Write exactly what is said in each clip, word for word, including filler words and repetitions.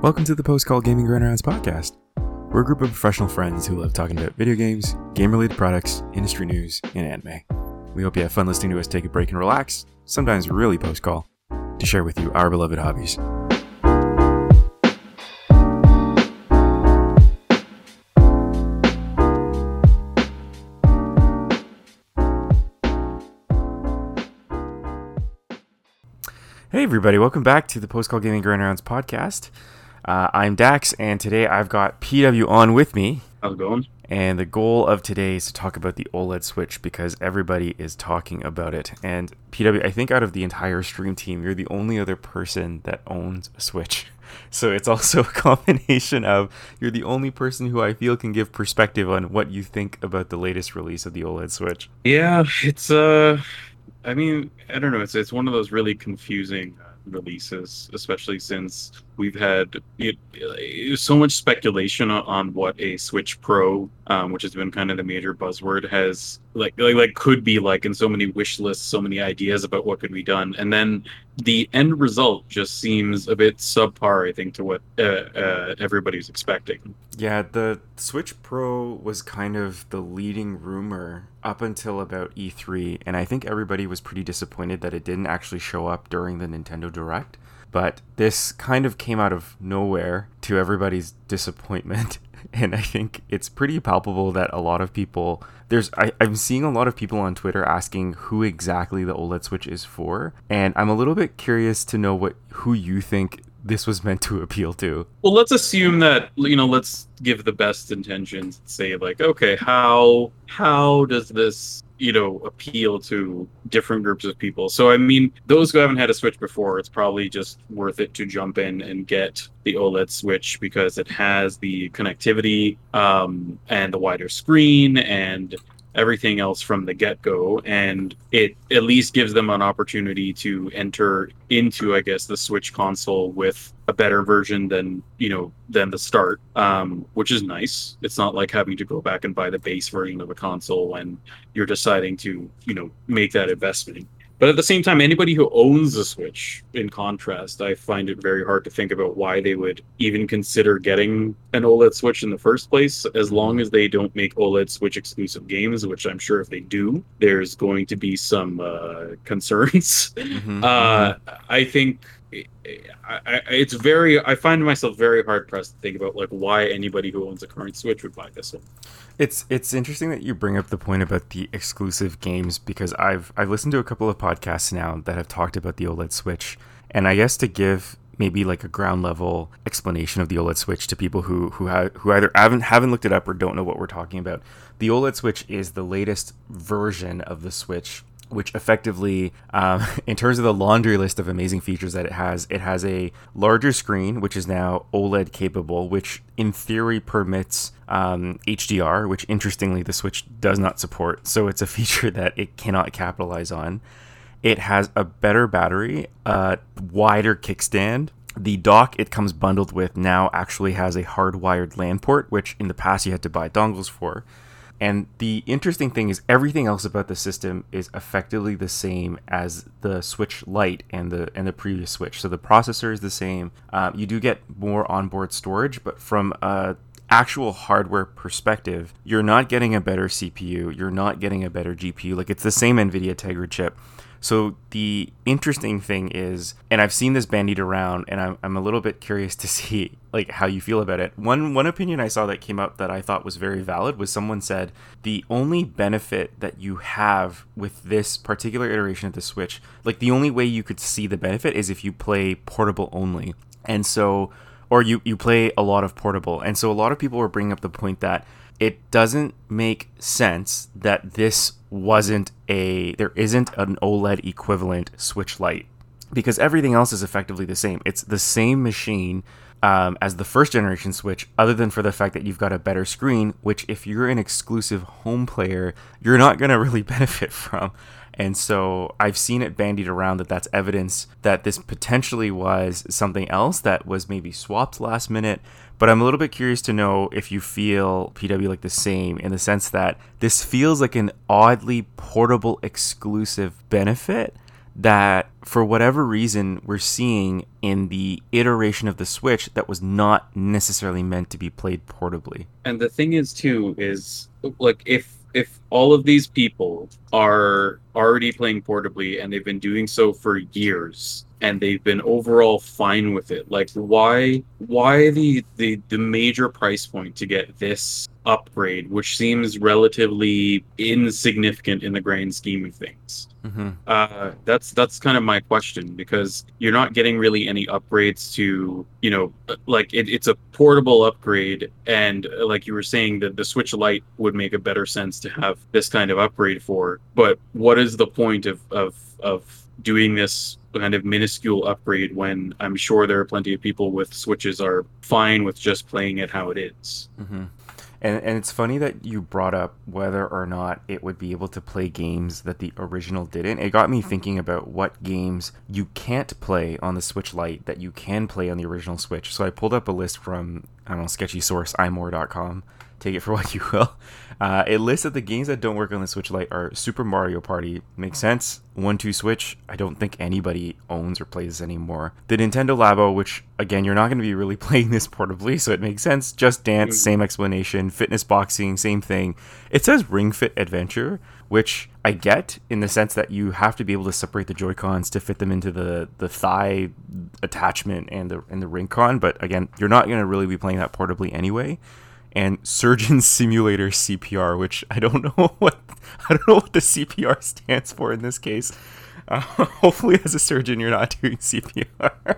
Welcome to the Post Call Gaming Runarounds podcast. We're a group of professional friends who love talking about video games, game-related products, industry news, and anime. We hope you have fun listening to us take a break and relax, sometimes really post-call, to share with you our beloved hobbies. Hey everybody, welcome back to the Post Call Gaming Runarounds podcast. Uh, I'm Dax, and today I've got P W on with me. How's it going? And the goal of today is to talk about the OLED Switch because everybody is talking about it. And P W, I think out of the entire stream team, you're the only other person that owns a Switch. So it's also a combination of you're the only person who I feel can give perspective on what you think about the latest release of the OLED Switch. Yeah, it's uh I mean, I don't know, it's it's one of those really confusing releases, especially since we've had it, it, so much speculation on, on what a Switch Pro, um, which has been kind of the major buzzword, has like, like like could be like, and so many wish lists, so many ideas about what could be done, and then the end result just seems a bit subpar, I think, to what uh, uh, everybody's expecting. Yeah, the Switch Pro was kind of the leading rumor up until about E three, and I think everybody was pretty disappointed that it didn't actually show up during the Nintendo Direct. But this kind of came out of nowhere to everybody's disappointment. And I think it's pretty palpable that a lot of people, there's, I, I'm seeing a lot of people on Twitter asking who exactly the OLED Switch is for. And I'm a little bit curious to know what who you think this was meant to appeal to. Well, let's assume that, you know, let's give the best intentions and say, like, okay, how how does this, you know, appeal to different groups of people? So, I mean, those who haven't had a Switch before, it's probably just worth it to jump in and get the OLED Switch because it has the connectivity um, and the wider screen and everything else from the get-go, and it at least gives them an opportunity to enter into, I guess, the Switch console with a better version than, you know, than the start, um, which is nice. It's not like having to go back and buy the base version of a console when you're deciding to, you know, make that investment. But at the same time, anybody who owns a Switch, in contrast, I find it very hard to think about why they would even consider getting an OLED Switch in the first place, as long as they don't make OLED Switch exclusive games, which I'm sure if they do, there's going to be some uh, concerns. Mm-hmm. uh, I think I, I, it's very, I find myself very hard pressed to think about like why anybody who owns a current Switch would buy this one. It's it's interesting that you bring up the point about the exclusive games because I've I've listened to a couple of podcasts now that have talked about the OLED Switch, and I guess to give maybe like a ground level explanation of the OLED Switch to people who who ha- who either haven't haven't looked it up or don't know what we're talking about. The OLED Switch is the latest version of the Switch, which effectively, um, in terms of the laundry list of amazing features that it has, it has a larger screen, which is now OLED capable, which in theory permits um, H D R, which interestingly the Switch does not support. So it's a feature that it cannot capitalize on. It has a better battery, a wider kickstand. The dock it comes bundled with now actually has a hardwired LAN port, which in the past you had to buy dongles for. And the interesting thing is everything else about the system is effectively the same as the Switch Lite and the and the previous Switch. So the processor is the same. Um, you do get more onboard storage, but from a actual hardware perspective, you're not getting a better C P U. You're not getting a better G P U. Like it's the same NVIDIA Tegra chip. So the interesting thing is, and I've seen this bandied around, and I'm I'm a little bit curious to see like how you feel about it. One one opinion I saw that came out that I thought was very valid was someone said the only benefit that you have with this particular iteration of the Switch, like the only way you could see the benefit is if you play portable only, and so or you you play a lot of portable, and so a lot of people were bringing up the point that it doesn't make sense that this wasn't a, there isn't an OLED equivalent Switch Lite because everything else is effectively the same. It's the same machine um, as the first generation Switch, other than for the fact that you've got a better screen, which if you're an exclusive home player, you're not going to really benefit from. And so I've seen it bandied around that that's evidence that this potentially was something else that was maybe swapped last minute. But I'm a little bit curious to know if you feel, P W, like the same in the sense that this feels like an oddly portable exclusive benefit that for whatever reason we're seeing in the iteration of the Switch that was not necessarily meant to be played portably. And the thing is too is like if if all of these people are already playing portably and they've been doing so for years and they've been overall fine with it, like why why the the, the major price point to get this upgrade, which seems relatively insignificant in the grand scheme of things? Mm-hmm. Uh, that's that's kind of my question, because you're not getting really any upgrades to, you know, like it, it's a portable upgrade, and uh, like you were saying, that the Switch Lite would make a better sense to have this kind of upgrade for. But what is the point of of of doing this kind of minuscule upgrade when I'm sure there are plenty of people with Switches are fine with just playing it how it is? Mm-hmm. And, and it's funny that you brought up whether or not it would be able to play games that the original didn't. It got me thinking about what games you can't play on the Switch Lite that you can play on the original Switch. So I pulled up a list from, I don't know, sketchy source, i more dot com. Take it for what you will. Uh, it lists that the games that don't work on the Switch Lite are Super Mario Party. Makes sense. one two Switch, I don't think anybody owns or plays this anymore. The Nintendo Labo, which, again, you're not going to be really playing this portably, so it makes sense. Just Dance, same explanation. Fitness Boxing, same thing. It says Ring Fit Adventure, which I get in the sense that you have to be able to separate the Joy-Cons to fit them into the, the thigh attachment and the, and the Ring-Con, but again, you're not going to really be playing that portably anyway. And Surgeon Simulator C P R, which I don't know what I don't know what the C P R stands for in this case. Uh, hopefully, as a surgeon, you're not doing C P R.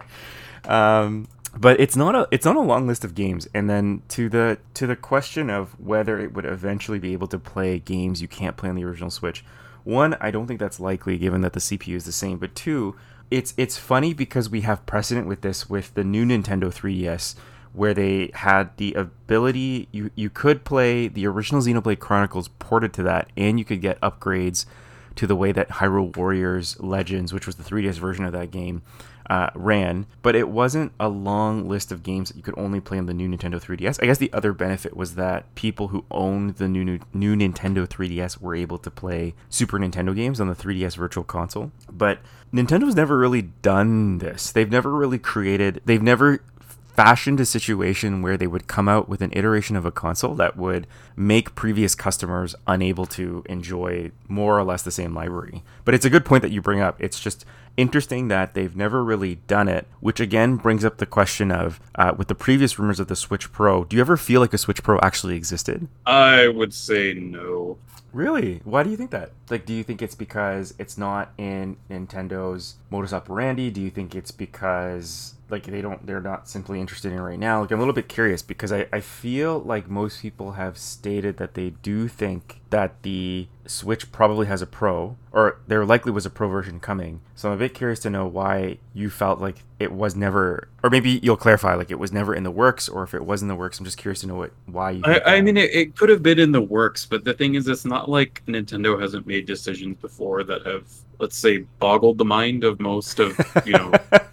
Um, but it's not a it's not a long list of games. And then to the to the question of whether it would eventually be able to play games you can't play on the original Switch. One, I don't think that's likely, given that the C P U is the same. But two, it's it's funny because we have precedent with this with the new Nintendo three D S, where they had the ability, you, you could play the original Xenoblade Chronicles ported to that, and you could get upgrades to the way that Hyrule Warriors Legends, which was the three D S version of that game, uh, ran. But it wasn't a long list of games that you could only play on the new Nintendo three D S. I guess the other benefit was that people who owned the new new, new Nintendo three D S were able to play Super Nintendo games on the three D S Virtual Console. But Nintendo's never really done this. They've never really created, they've never fashioned a situation where they would come out with an iteration of a console that would make previous customers unable to enjoy more or less the same library. But it's a good point that you bring up. It's just interesting that they've never really done it, which again brings up the question of, uh, with the previous rumors of the Switch Pro, do you ever feel like a Switch Pro actually existed? I would say no. Really? Why do you think that? Like, do you think it's because it's not in Nintendo's modus operandi? Do you think it's because, like, they don't, they're not simply interested in it right now? Like, I'm a little bit curious because I, I feel like most people have stated that they do think that the Switch probably has a Pro, or there likely was a Pro version coming. So I'm a bit curious to know why you felt like it was never, or maybe you'll clarify, like it was never in the works, or if it was in the works. I'm just curious to know what why you think I, I that. mean, it, it could have been in the works, but the thing is, it's not like Nintendo hasn't made decisions before that have, let's say, boggled the mind of most of, you know,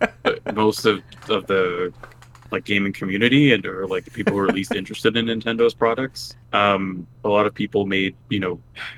most of, of the like gaming community, and or like the people who are least interested in Nintendo's products. Um, a lot of people made, you know,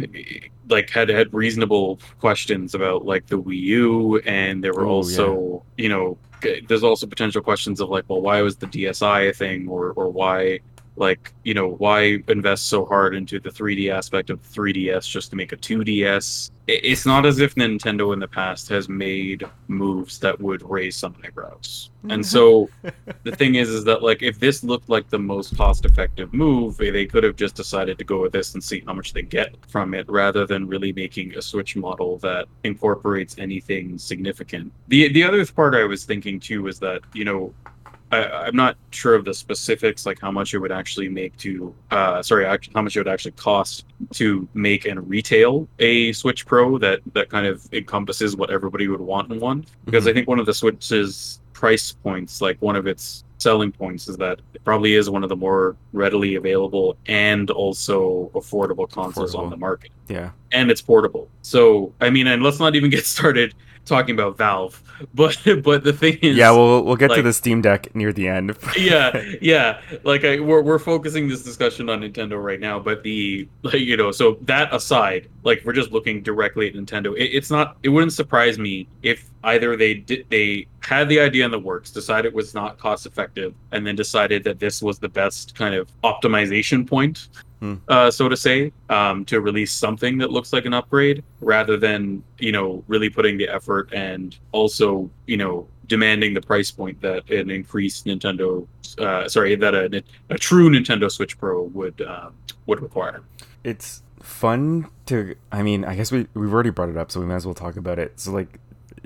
like had had reasonable questions about like the Wii U, and there were Ooh, also, yeah. you know, there's also potential questions of like, well, why was the D S i a thing, or or why, like, you know, why invest so hard into the three D aspect of the three D S just to make a two D S? It's not as if Nintendo in the past has made moves that would raise some eyebrows. And so the thing is, is that like, if this looked like the most cost-effective move, they could have just decided to go with this and see how much they get from it, rather than really making a Switch model that incorporates anything significant. The the other part I was thinking too is that, you know, I, I'm not sure of the specifics, like how much it would actually make to, uh, sorry, act- how much it would actually cost to make and retail a Switch Pro that, that kind of encompasses what everybody would want in one. Because Mhm. I think one of the Switch's price points, like one of its selling points, is that it probably is one of the more readily available and also affordable consoles Affordable. on the market. Yeah. And it's portable. So, I mean, and let's not even get started talking about Valve, but but the thing Yeah, is, we'll we'll get to like, the Steam Deck near the end. yeah, yeah. Like I, we're we're focusing this discussion on Nintendo right now, but the like you know, so that aside, like we're just looking directly at Nintendo. It, it's not. It wouldn't surprise me if either they did they had the idea in the works, decided it was not cost effective, and then decided that this was the best kind of optimization point, Hmm. uh, so to say, um, to release something that looks like an upgrade rather than, you know, really putting the effort and also, you know, demanding the price point that an increased Nintendo, uh, sorry, that a, a true Nintendo Switch Pro would um, would require. It's fun to. I mean, I guess we we've already brought it up, so we might as well talk about it. So like,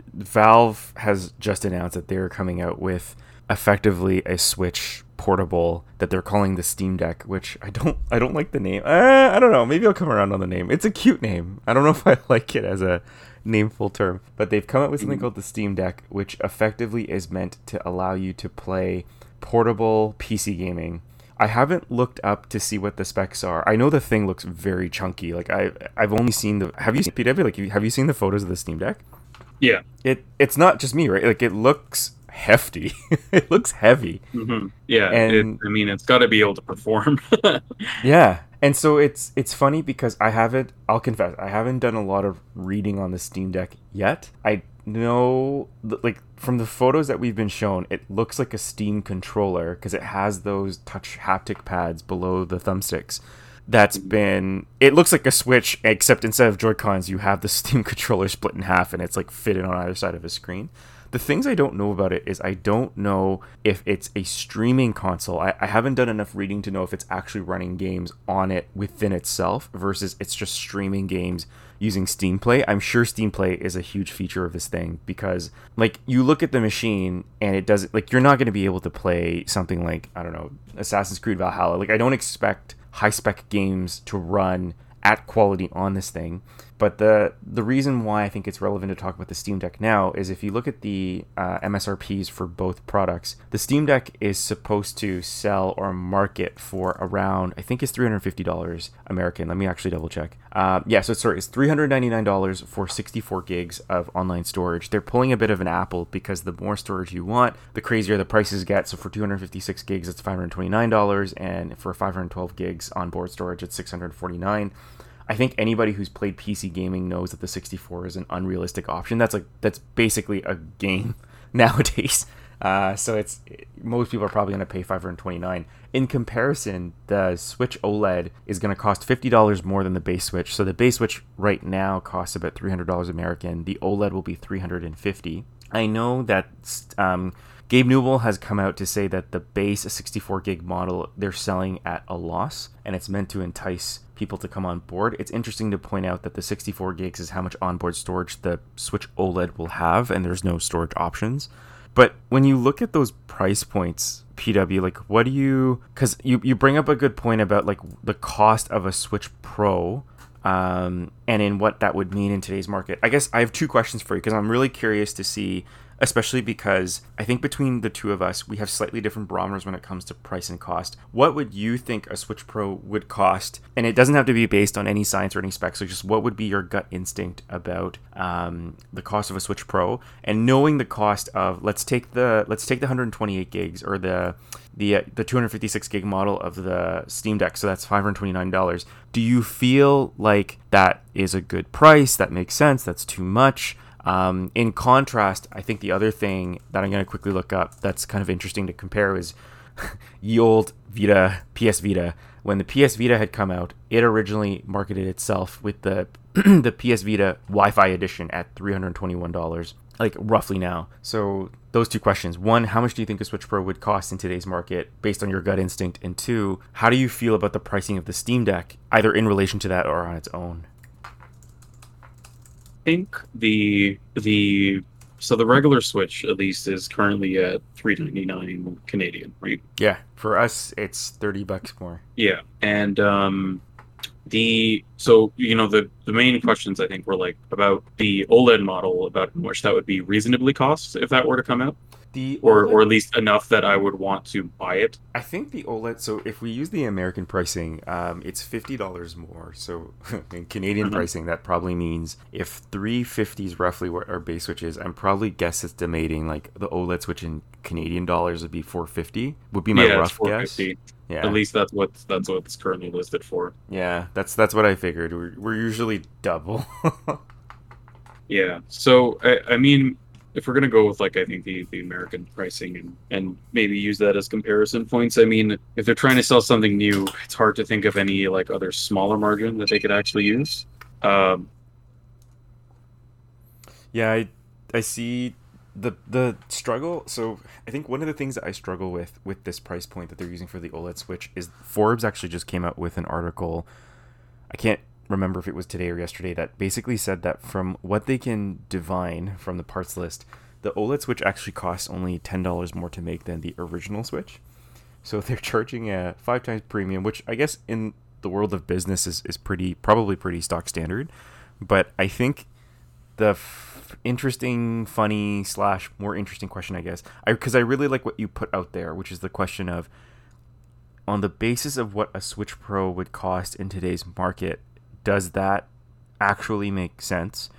Valve has just announced that they're coming out with effectively a Switch portable that they're calling the Steam Deck, which I don't I don't like the name. Uh, I don't know. Maybe I'll come around on the name. It's a cute name. I don't know if I like it as a nameful term, but they've come up with something called the Steam Deck, which effectively is meant to allow you to play portable P C gaming. I haven't looked up to see what the specs are. I know the thing looks very chunky. Like I I've only seen the Have you seen P W? Like have you seen the photos of the Steam Deck? Yeah. It it's not just me, right? Like it looks hefty. It looks heavy. Mm-hmm. Yeah. And it, I mean, it's got to be able to perform. yeah. And so it's it's funny because I haven't I'll confess, I haven't done a lot of reading on the Steam Deck yet. I know like from the photos that we've been shown, it looks like a Steam controller because it has those touch haptic pads below the thumbsticks. That's been it looks like a Switch, except instead of Joy-Cons you have the Steam controller split in half and it's like fitted on either side of a screen. The things I don't know about it is I don't know if it's a streaming console. I, I haven't done enough reading to know if it's actually running games on it within itself versus it's just streaming games using Steam Play. I'm sure Steam Play is a huge feature of this thing because like you look at the machine and it doesn't like you're not going to be able to play something like, I don't know, Assassin's Creed Valhalla. Like I don't expect high spec games to run at quality on this thing. But the the reason why I think it's relevant to talk about the Steam Deck now is if you look at the uh, M S R Ps for both products, the Steam Deck is supposed to sell or market for around, I think it's three hundred fifty dollars American. Let me actually double check. Uh, yeah, so sorry, it's three hundred ninety-nine dollars for sixty-four gigs of online storage. They're pulling a bit of an Apple because the more storage you want, the crazier the prices get. So for two hundred fifty-six gigs, it's five hundred twenty-nine dollars, and for five hundred twelve gigs onboard storage, it's six hundred forty-nine dollars. I think anybody who's played P C gaming knows that the sixty-four is an unrealistic option. That's like that's basically a game nowadays. Uh, so it's most people are probably going to pay five hundred twenty-nine dollars. In comparison, the Switch OLED is going to cost fifty dollars more than the base Switch. So the base Switch right now costs about three hundred dollars American. The OLED will be three hundred fifty dollars. I know that um, Gabe Newell has come out to say that the base sixty-four gig model they're selling at a loss, and it's meant to entice people to come on board. It's interesting to point out that the sixty-four gigs is how much onboard storage the Switch OLED will have, and there's no storage options. But when you look at those price points, P W, like what do you, because you, you bring up a good point about like the cost of a Switch Pro, um, and in what that would mean in today's market. I guess I have two questions for you because I'm really curious to see, especially because I think between the two of us, we have slightly different barometers when it comes to price and cost. What would you think a Switch Pro would cost? And it doesn't have to be based on any science or any specs. So just what would be your gut instinct about um, the cost of a Switch Pro? And knowing the cost of, let's take the let's take the one hundred twenty-eight gigs or the the uh, the two hundred fifty-six gig model of the Steam Deck. So that's five hundred twenty-nine dollars. Do you feel like that is a good price? That makes sense? That's too much? Um, in contrast, I think the other thing that I'm going to quickly look up that's kind of interesting to compare is ye old Vita, P S Vita. When the P S Vita had come out, it originally marketed itself with the the P S Vita Wi-Fi edition at three hundred twenty-one dollars, like roughly now. So those two questions. One, how much do you think a Switch Pro would cost in today's market based on your gut instinct? And two, how do you feel about the pricing of the Steam Deck, either in relation to that or on its own? Think the the so the regular Switch at least is currently at three ninety-nine Canadian, right? Yeah, for us it's thirty bucks more. Yeah, and um, the so you know the the main questions I think were like about the OLED model, about how much that would be reasonably cost if that were to come out. The or or OLED, at least enough that I would want to buy it. I think the OLED. So if we use the American pricing, um, it's fifty dollars more. So in Canadian Hmm. pricing, that probably means if three fifty is roughly what our base switch is, I'm probably guess estimating like the OLED switch in Canadian dollars would be four fifty. Would be my Yeah, it's rough guess. four fifty. At Yeah, least that's what that's what it's currently listed for. yeah. That's that's what I figured. We're we're usually double. Yeah. So I, I mean, if we're gonna go with like I think the, the American pricing and, and maybe use that as comparison points, I mean, if they're trying to sell something new, it's hard to think of any like other smaller margin that they could actually use. Um, Yeah, I I see the the struggle. So I think one of the things that I struggle with with this price point that they're using for the OLED Switch is Forbes actually just came out with an article. I can't remember if it was today or yesterday that basically said that from what they can divine from the parts list, the OLED Switch actually costs only ten dollars more to make than the original Switch. So they're charging a five times premium, which I guess in the world of business is, is pretty probably pretty stock standard. But I think the f- interesting, funny slash more interesting question, I guess, I because I really like what you put out there, which is the question of on the basis of what a Switch Pro would cost in today's market, does that actually make sense?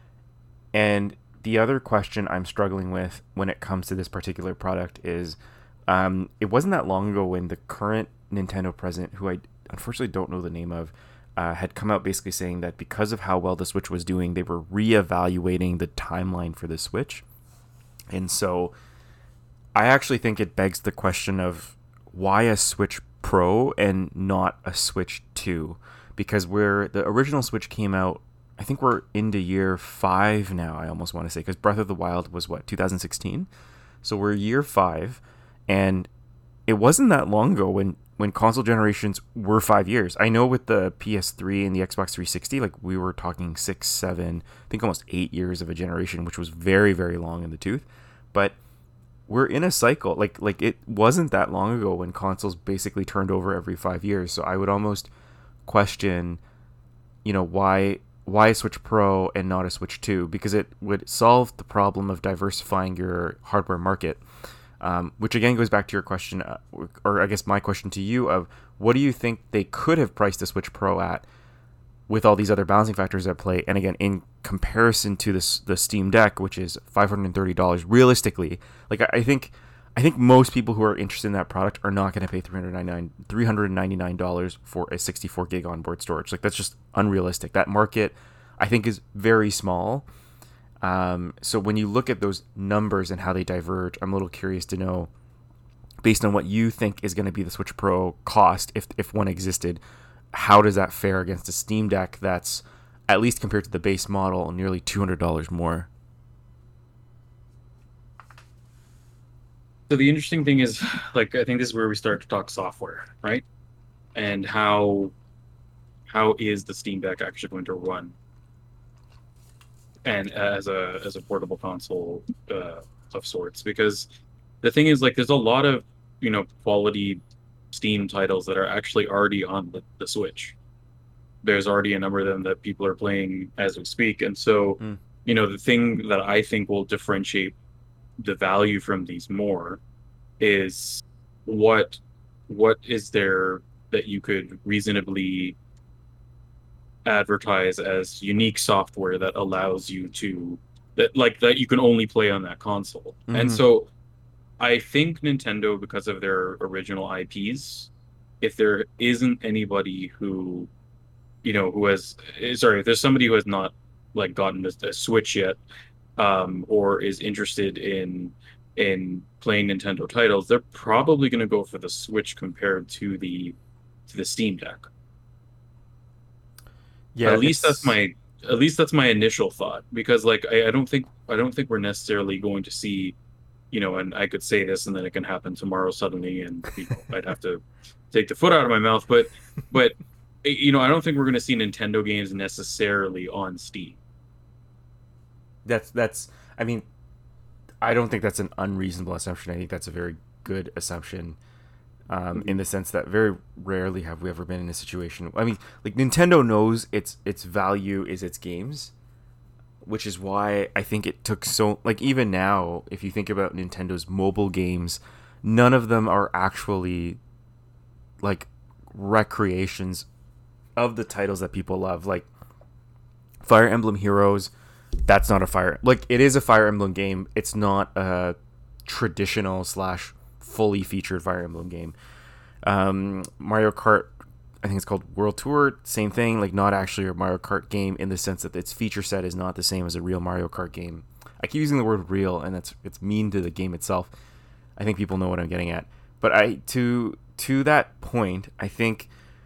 And the other question I'm struggling with when it comes to this particular product is um, it wasn't that long ago when the current Nintendo president, who I unfortunately don't know the name of, uh, had come out basically saying that because of how well the Switch was doing, they were reevaluating the timeline for the Switch. And so I actually think it begs the question of why a Switch Pro and not a Switch two? Because where the original Switch came out, I think we're into year five now, I almost want to say, because Breath of the Wild was what, two thousand sixteen? So we're year five, and it wasn't that long ago when when console generations were five years. I know with the P S three and the Xbox three sixty, like we were talking six, seven, I think almost eight years of a generation, which was very, very long in the tooth. But we're in a cycle. Like like it wasn't that long ago when consoles basically turned over every five years. So I would almost question, you know, why why a Switch Pro and not a Switch two, because it would solve the problem of diversifying your hardware market. Um, which again goes back to your question, uh, or I guess my question to you of what do you think they could have priced the Switch Pro at with all these other balancing factors at play? And again, in comparison to this the Steam Deck, which is five hundred thirty dollars realistically, like I, I think I think most people who are interested in that product are not going to pay three hundred ninety-nine dollars for a sixty-four gig onboard storage. Like that's just unrealistic. That market, I think, is very small. Um, so when you look at those numbers and how they diverge, I'm a little curious to know, based on what you think is going to be the Switch Pro cost, if if one existed, how does that fare against a Steam Deck that's, at least compared to the base model, nearly two hundred dollars more? so the interesting thing is, like, I think this is where we start to talk software, right? And how how is the Steam Deck actually going to run and as a as a portable console uh, of sorts? Because the thing is, like, there's a lot of you know quality Steam titles that are actually already on the, the Switch. There's already a number of them that people are playing as we speak, and so Hmm. you know the thing that I think will differentiate the value from these more is what what is there that you could reasonably advertise as unique software that allows you to that like that you can only play on that console. And Mm-hmm. so I think Nintendo, because of their original I Ps, if there isn't anybody who you know who has eh, sorry if there's somebody who has not like gotten a, a Switch yet, um, or is interested in in playing Nintendo titles, they're probably going to go for the Switch compared to the to the Steam Deck. Yeah, At least that's it's my at least that's my initial thought, because like I, I don't think I don't think we're necessarily going to see, you know, and I could say this and then it can happen tomorrow suddenly, and you know I'd have to take the foot out of my mouth, but but eh, you know I don't think we're going to see Nintendo games necessarily on Steam. that's that's. I mean, I don't think that's an unreasonable assumption. I think that's a very good assumption. Um, in Mhm. the sense that very rarely have we ever been in a situation. I mean, like Nintendo knows its its value is its games, which is why I think it took so, like, even now, if you think about Nintendo's mobile games, none of them are actually like recreations of the titles that people love. Like Fire Emblem Heroes, that's not a fire, like, it is a Fire Emblem game, it's not a traditional slash fully featured Fire Emblem game. um Mario Kart, I think it's called World Tour, same thing, like not actually a Mario Kart game in the sense that its feature set is not the same as a real Mario Kart game. I keep using the word real, and that's it's mean to the game itself. I think people know what I'm getting at. But I to to that point, I think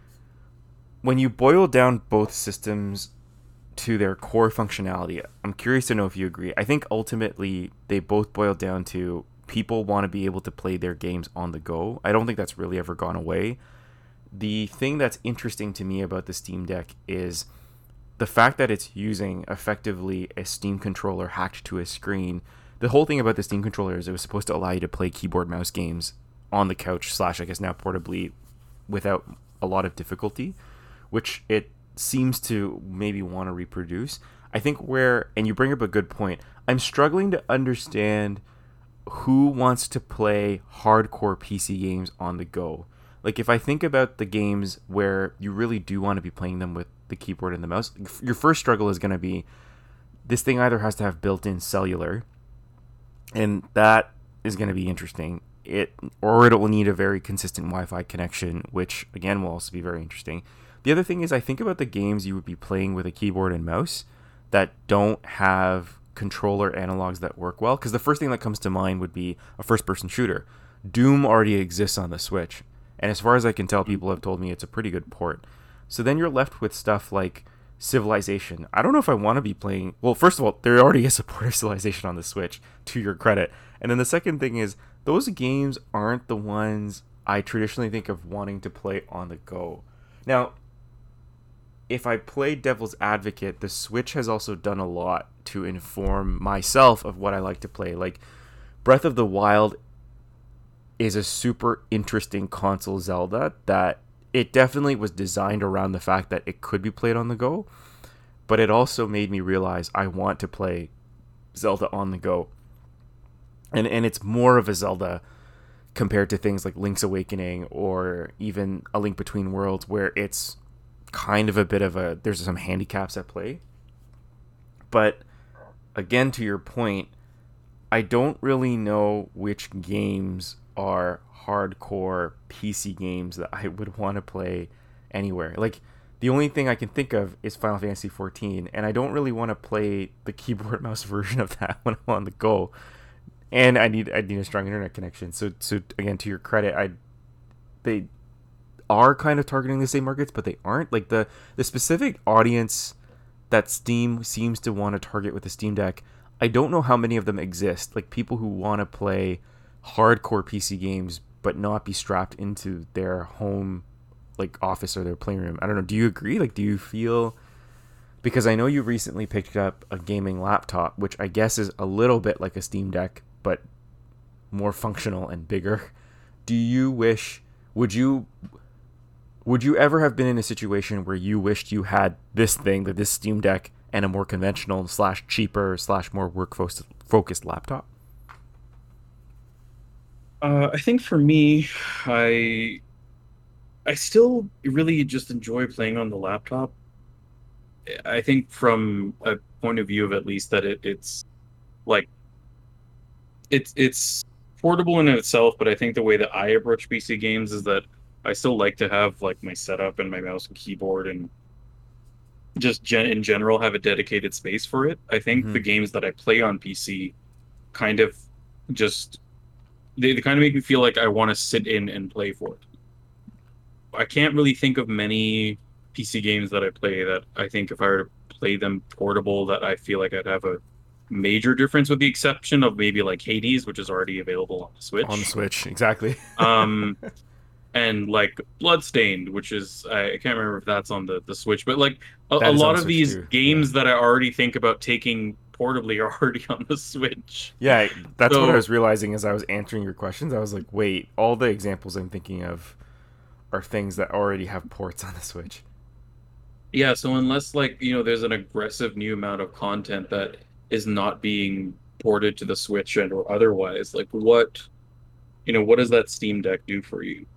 when you boil down both systems to their core functionality, I'm curious to know if you agree. I think ultimately they both boil down to people want to be able to play their games on the go. I don't think that's really ever gone away. The thing that's interesting to me about the Steam Deck is the fact that it's using effectively a Steam controller hacked to a screen. The whole thing about the Steam controller is it was supposed to allow you to play keyboard mouse games on the couch slash I guess now portably without a lot of difficulty, which it seems to maybe want to reproduce. I think where, and you bring up a good point, I'm struggling to understand who wants to play hardcore P C games on the go. Like, if I think about the games where you really do want to be playing them with the keyboard and the mouse, your first struggle is going to be this thing either has to have built-in cellular, and that is going to be interesting, it or it will need a very consistent Wi-Fi connection, which, again, will also be very interesting. The other thing is I think about the games you would be playing with a keyboard and mouse that don't have controller analogs that work well, because the first thing that comes to mind would be a first-person shooter. Doom already exists on the Switch, and as far as I can tell, people have told me it's a pretty good port. So then you're left with stuff like Civilization. I don't know if I want to be playing... Well, first of all, there already is support of Civilization on the Switch, to your credit. And then the second thing is, those games aren't the ones I traditionally think of wanting to play on the go. Now, if I play devil's advocate, the Switch has also done a lot to inform myself of what I like to play. Like, Breath of the Wild is a super interesting console Zelda that it definitely was designed around the fact that it could be played on the go, but it also made me realize I want to play Zelda on the go. And and it's more of a Zelda compared to things like Link's Awakening or even A Link Between Worlds, where it's kind of a bit of a, there's some handicaps at play. But again, to your point, I don't really know which games are hardcore P C games that I would want to play anywhere. Like, the only thing I can think of is Final Fantasy fourteen, and I don't really want to play the keyboard mouse version of that when I'm on the go. And I need I need a strong internet connection. So so again, to your credit, I they are kind of targeting the same markets, but they aren't. Like, the the specific audience that Steam seems to want to target with the Steam Deck, I don't know how many of them exist. Like, people who want to play hardcore P C games but not be strapped into their home, like, office or their playroom. I don't know. Do you agree? Like, do you feel... Because I know you recently picked up a gaming laptop, which I guess is a little bit like a Steam Deck, but more functional and bigger. Do you wish... Would you... Would you ever have been in a situation where you wished you had this thing, that this Steam Deck, and a more conventional slash cheaper slash more work focused laptop? Uh, I think for me, I I still really just enjoy playing on the laptop. I think from a point of view of at least that it, it's like it's it's portable in itself, but I think the way that I approach P C games is that I still like to have like my setup and my mouse and keyboard and just gen- in general have a dedicated space for it. I think mm-hmm. the games that I play on P C kind of just they, they kind of make me feel like I want to sit in and play for it. I can't really think of many P C games that I play that I think if I were to play them portable that I feel like I'd have a major difference, with the exception of maybe like Hades, which is already available on the Switch. On the Switch, exactly. um, and like Bloodstained, which is I, I can't remember if that's on the, the Switch, but like a, a lot of these too. games yeah. that I already think about taking portably are already on the Switch. Yeah, that's so, what I was realizing as I was answering your questions. I was like, wait, all the examples I'm thinking of are things that already have ports on the Switch. Yeah, so unless like, you know, there's an aggressive new amount of content that is not being ported to the Switch and or otherwise, like what, you know, what does that Steam Deck do for you?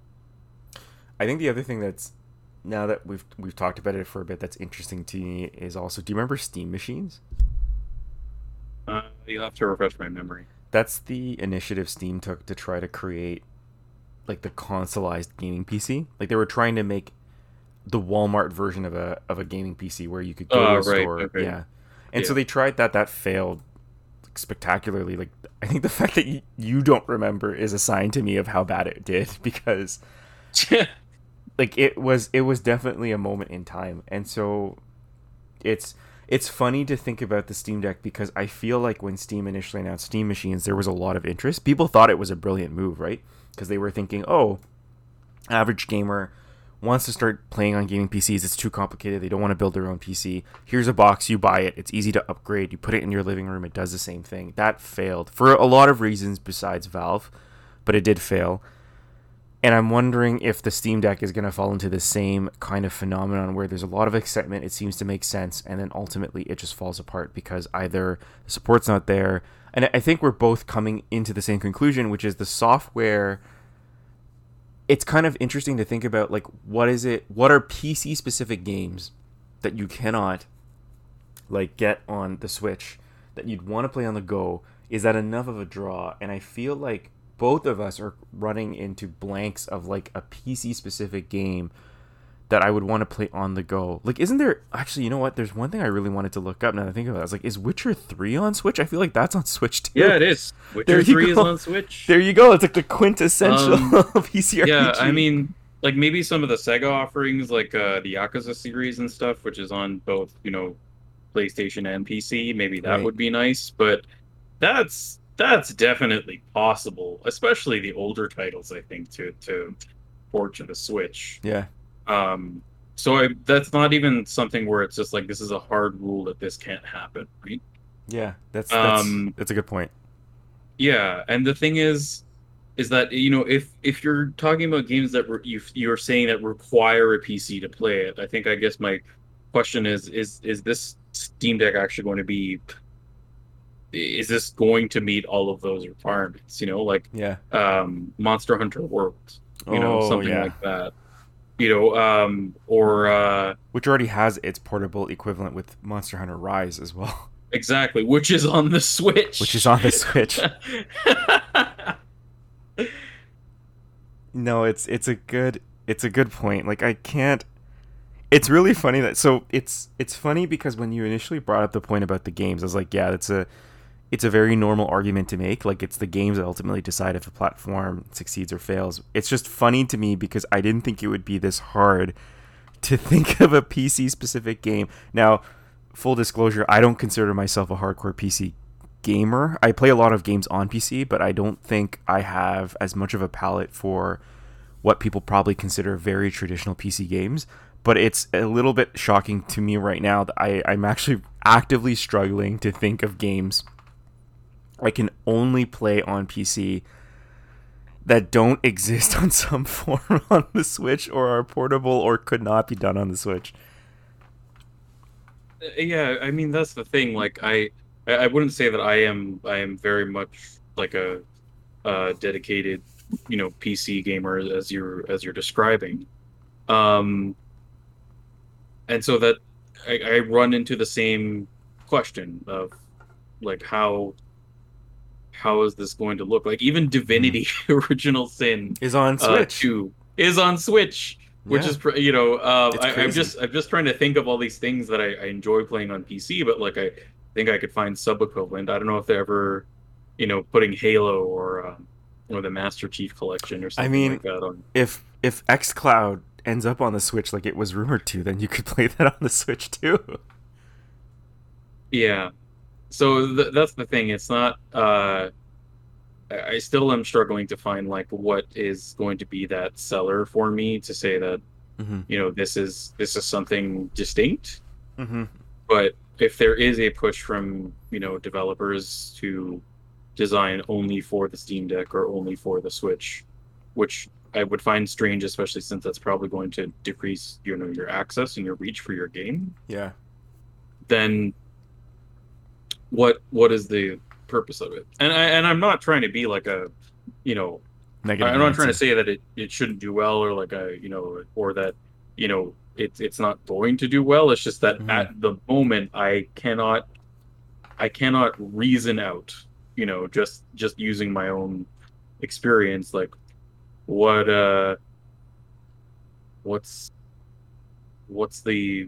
I think the other thing that's now that we've we've talked about it for a bit that's interesting to me is also, do you remember Steam Machines? Uh, you'll have to refresh my memory. That's the initiative Steam took to try to create like the consoleized gaming P C. Like they were trying to make the Walmart version of a of a gaming P C where you could go to Oh, a right. store, Okay. yeah. And so Yeah. they tried that. That failed like, spectacularly. Like I think the fact that you, you don't remember is a sign to me of how bad it did because like it was it was definitely a moment in time. And so it's it's funny to think about the Steam Deck because I feel like when Steam initially announced Steam Machines, there was a lot of interest. People thought it was a brilliant move, right? Because they were thinking, oh, average gamer wants to start playing on gaming P Cs. It's too complicated. They don't want to build their own P C. Here's a box. You buy it. It's easy to upgrade. You put it in your living room. It does the same thing. That failed for a lot of reasons besides Valve, but it did fail. And I'm wondering if the Steam Deck is going to fall into the same kind of phenomenon where there's a lot of excitement, it seems to make sense, and then ultimately it just falls apart because either the support's not there. And I think we're both coming into the same conclusion, which is the software. It's kind of interesting to think about, like, what is it? What are P C specific games that you cannot, like, get on the Switch that you'd want to play on the go? Is that enough of a draw? And I feel like both of us are running into blanks of like a P C specific game that I would want to play on the go. Like, isn't there actually, you know what? There's one thing I really wanted to look up now that I think about it. I was like, is Witcher three on Switch? I feel like that's on Switch too. Yeah, it is. There Witcher you three is go. on Switch. There you go. It's like the quintessential Um, P C R P G. yeah, I mean, like maybe some of the Sega offerings, like uh, the Yakuza series and stuff, which is on both, you know, PlayStation and P C. Maybe that Right. would be nice, but that's that's definitely possible, especially the older titles, I think, to to port to the Switch. Yeah. Um, so I, that's not even something where it's just like this is a hard rule that this can't happen, right? Yeah. That's that's Um, that's a good point. yeah, and the thing is, is that you know if if you're talking about games that re- you you're saying that require a P C to play it, I think I guess my question is is is this Steam Deck actually going to be is this going to meet all of those requirements? You know, like Yeah. um, Monster Hunter World, you know, Oh something yeah. like that. You know, um, or uh, Which already has its portable equivalent with Monster Hunter Rise as well, exactly, which is on the which is Switch. on the Switch. No, it's it's a good it's a good point. Like I can't. It's really funny that so it's it's funny because when you initially brought up the point about the games, I was like, yeah, that's a it's a very normal argument to make. Like it's the games that ultimately decide if a platform succeeds or fails. It's just funny to me because I didn't think it would be this hard to think of a P C specific game. Now, full disclosure, I don't consider myself a hardcore P C gamer. I play a lot of games on P C, but I don't think I have as much of a palette for what people probably consider very traditional P C games. But it's a little bit shocking to me right now that I, I'm actually actively struggling to think of games I can only play on P C that don't exist on some form on the Switch or are portable or could not be done on the Switch. Yeah, I mean that's the thing. Like I, I I wouldn't say that I am I am very much like a, uh dedicated, you know, P C gamer as you're as you're describing. Um, and so that I, I run into the same question of like how how is this going to look? Like even Mm. Divinity Original Sin Is on uh Switch. two is on Switch, which Yeah, is pr- you know uh, it's I, I'm crazy. just I'm just trying to think of all these things that I, I enjoy playing on P C, but like I think I could find sub equivalent. I don't know if they're ever you know putting Halo or um, or the Master Chief Collection or I something mean, like that on. if if xCloud ends up on the Switch like it was rumored to, then you could play that on the Switch too. Yeah, so th- that's the thing. It's not. Uh, I I still am struggling to find like what is going to be that seller for me to say that Mm-hmm. you know this is this is something distinct. Mm-hmm. But if there is a push from you know developers to design only for the Steam Deck or only for the Switch, which I would find strange, especially since that's probably going to decrease, you know, your access and your reach for your game. Yeah. Then what what is the purpose of it? And I and I'm not trying to be like a, you know, Negative I'm not trying to Nancy. say that it, it shouldn't do well or like a, you know, or that, you know, it's it's not going to do well. It's just that Hmm. at the moment I cannot I cannot reason out, you know, just just using my own experience, like what uh what's what's the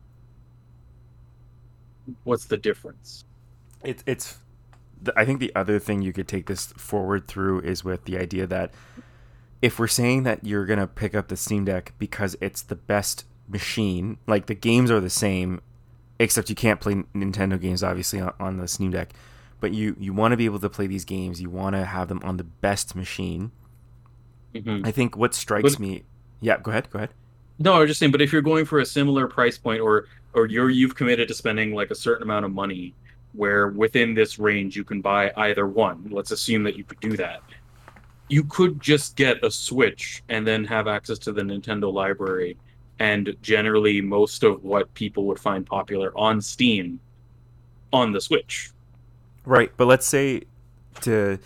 what's the difference? It, it's. I think the other thing you could take this forward through is with the idea that if we're saying that you're gonna pick up the Steam Deck because it's the best machine, like the games are the same, except you can't play Nintendo games obviously on, on the Steam Deck, but you you want to be able to play these games, you want to have them on the best machine. Hmm. I think what But strikes me, yeah, go ahead, go ahead. no, I was just saying, but if you're going for a similar price point, or or you're you've committed to spending like a certain amount of money, where within this range you can buy either one. Let's assume that you could do that. You could just get a Switch and then have access to the Nintendo library, and generally most of what people would find popular on Steam on the Switch. Right, but let's say to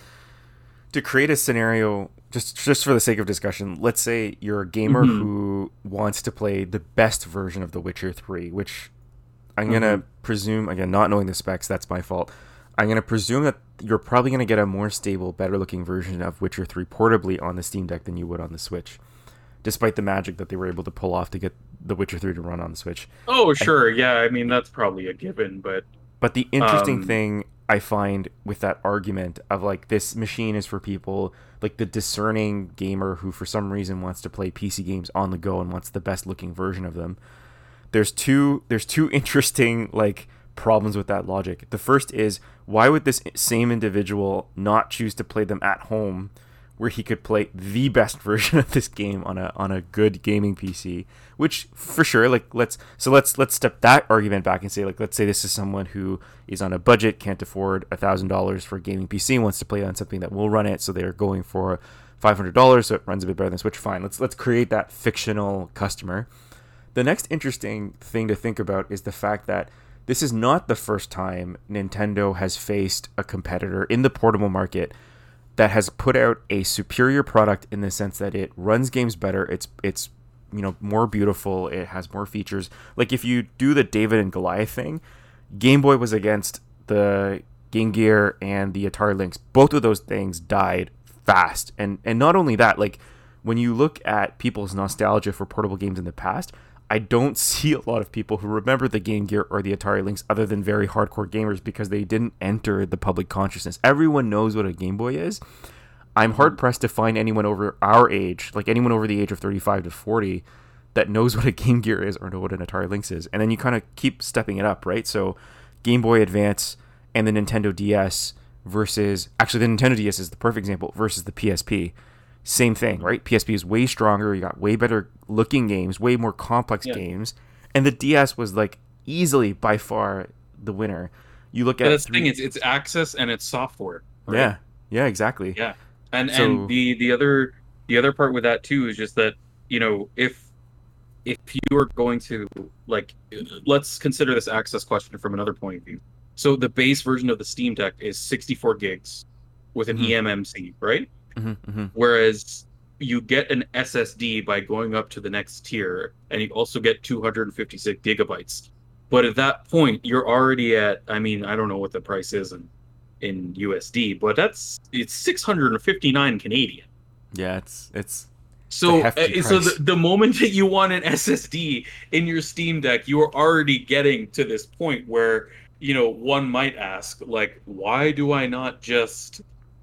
to create a scenario just just for the sake of discussion, let's say you're a gamer Hmm. who wants to play the best version of The Witcher three, which I'm going Hmm. to presume, again, not knowing the specs, that's my fault. I'm going to presume that you're probably going to get a more stable, better looking version of Witcher three portably on the Steam Deck than you would on the Switch, despite the magic that they were able to pull off to get The Witcher three to run on the Switch. Oh, I, sure, yeah. I mean that's probably a given, but but the interesting um, thing I find with that argument of like this machine is for people like the discerning gamer who for some reason wants to play P C games on the go and wants the best looking version of them. There's two there's two interesting like problems with that logic. The first is why would this same individual not choose to play them at home where he could play the best version of this game on a on a good gaming P C, which for sure like let's so let's let's step that argument back and say like let's say this is someone who is on a budget, can't afford a thousand dollars for a gaming P C, wants to play on something that will run it, so they're going for five hundred dollars, so it runs a bit better than Switch. Fine, let's let's create that fictional customer. The next interesting thing to think about is the fact that this is not the first time Nintendo has faced a competitor in the portable market that has put out a superior product in the sense that it runs games better, it's it's you know more beautiful, it has more features. Like if you do the David and Goliath thing, Game Boy was against the Game Gear and the Atari Lynx. Both of those things died fast. And and not only that, like when you look at people's nostalgia for portable games in the past, I don't see a lot of people who remember the Game Gear or the Atari Lynx other than very hardcore gamers because they didn't enter the public consciousness. Everyone knows what a Game Boy is. I'm hard mhm. pressed to find anyone over our age, like anyone over the age of thirty-five to forty, that knows what a Game Gear is or know what an Atari Lynx is. And then you kind of keep stepping it up, right? So Game Boy Advance and the Nintendo D S versus actually the Nintendo D S is the perfect example versus the P S P. Same thing, right? P S P is way stronger. You got way better looking games, way more complex Yeah. games, and the D S was like easily by far the winner. You look But at that's the thing, three, it's it's access and it's software, right? yeah, yeah, exactly. Yeah. And and So the the other the other part with that too is just that, you know, if if you are going to like let's consider this access question from another point of view. So the base version of the Steam Deck is sixty-four gigs with an mhm, eMMC, right? mhm, mhm. Whereas you get an S S D by going up to the next tier, and you also get two hundred fifty-six gigabytes. But at that point, you're already at, I mean, I don't know what the price is in, in U S D, but that's it's six hundred fifty-nine Canadian. Yeah, it's it's it's a So, hefty uh, so the, price. the moment that you want an S S D in your Steam Deck, you are already getting to this point where, you know, one might ask, like, why do I not just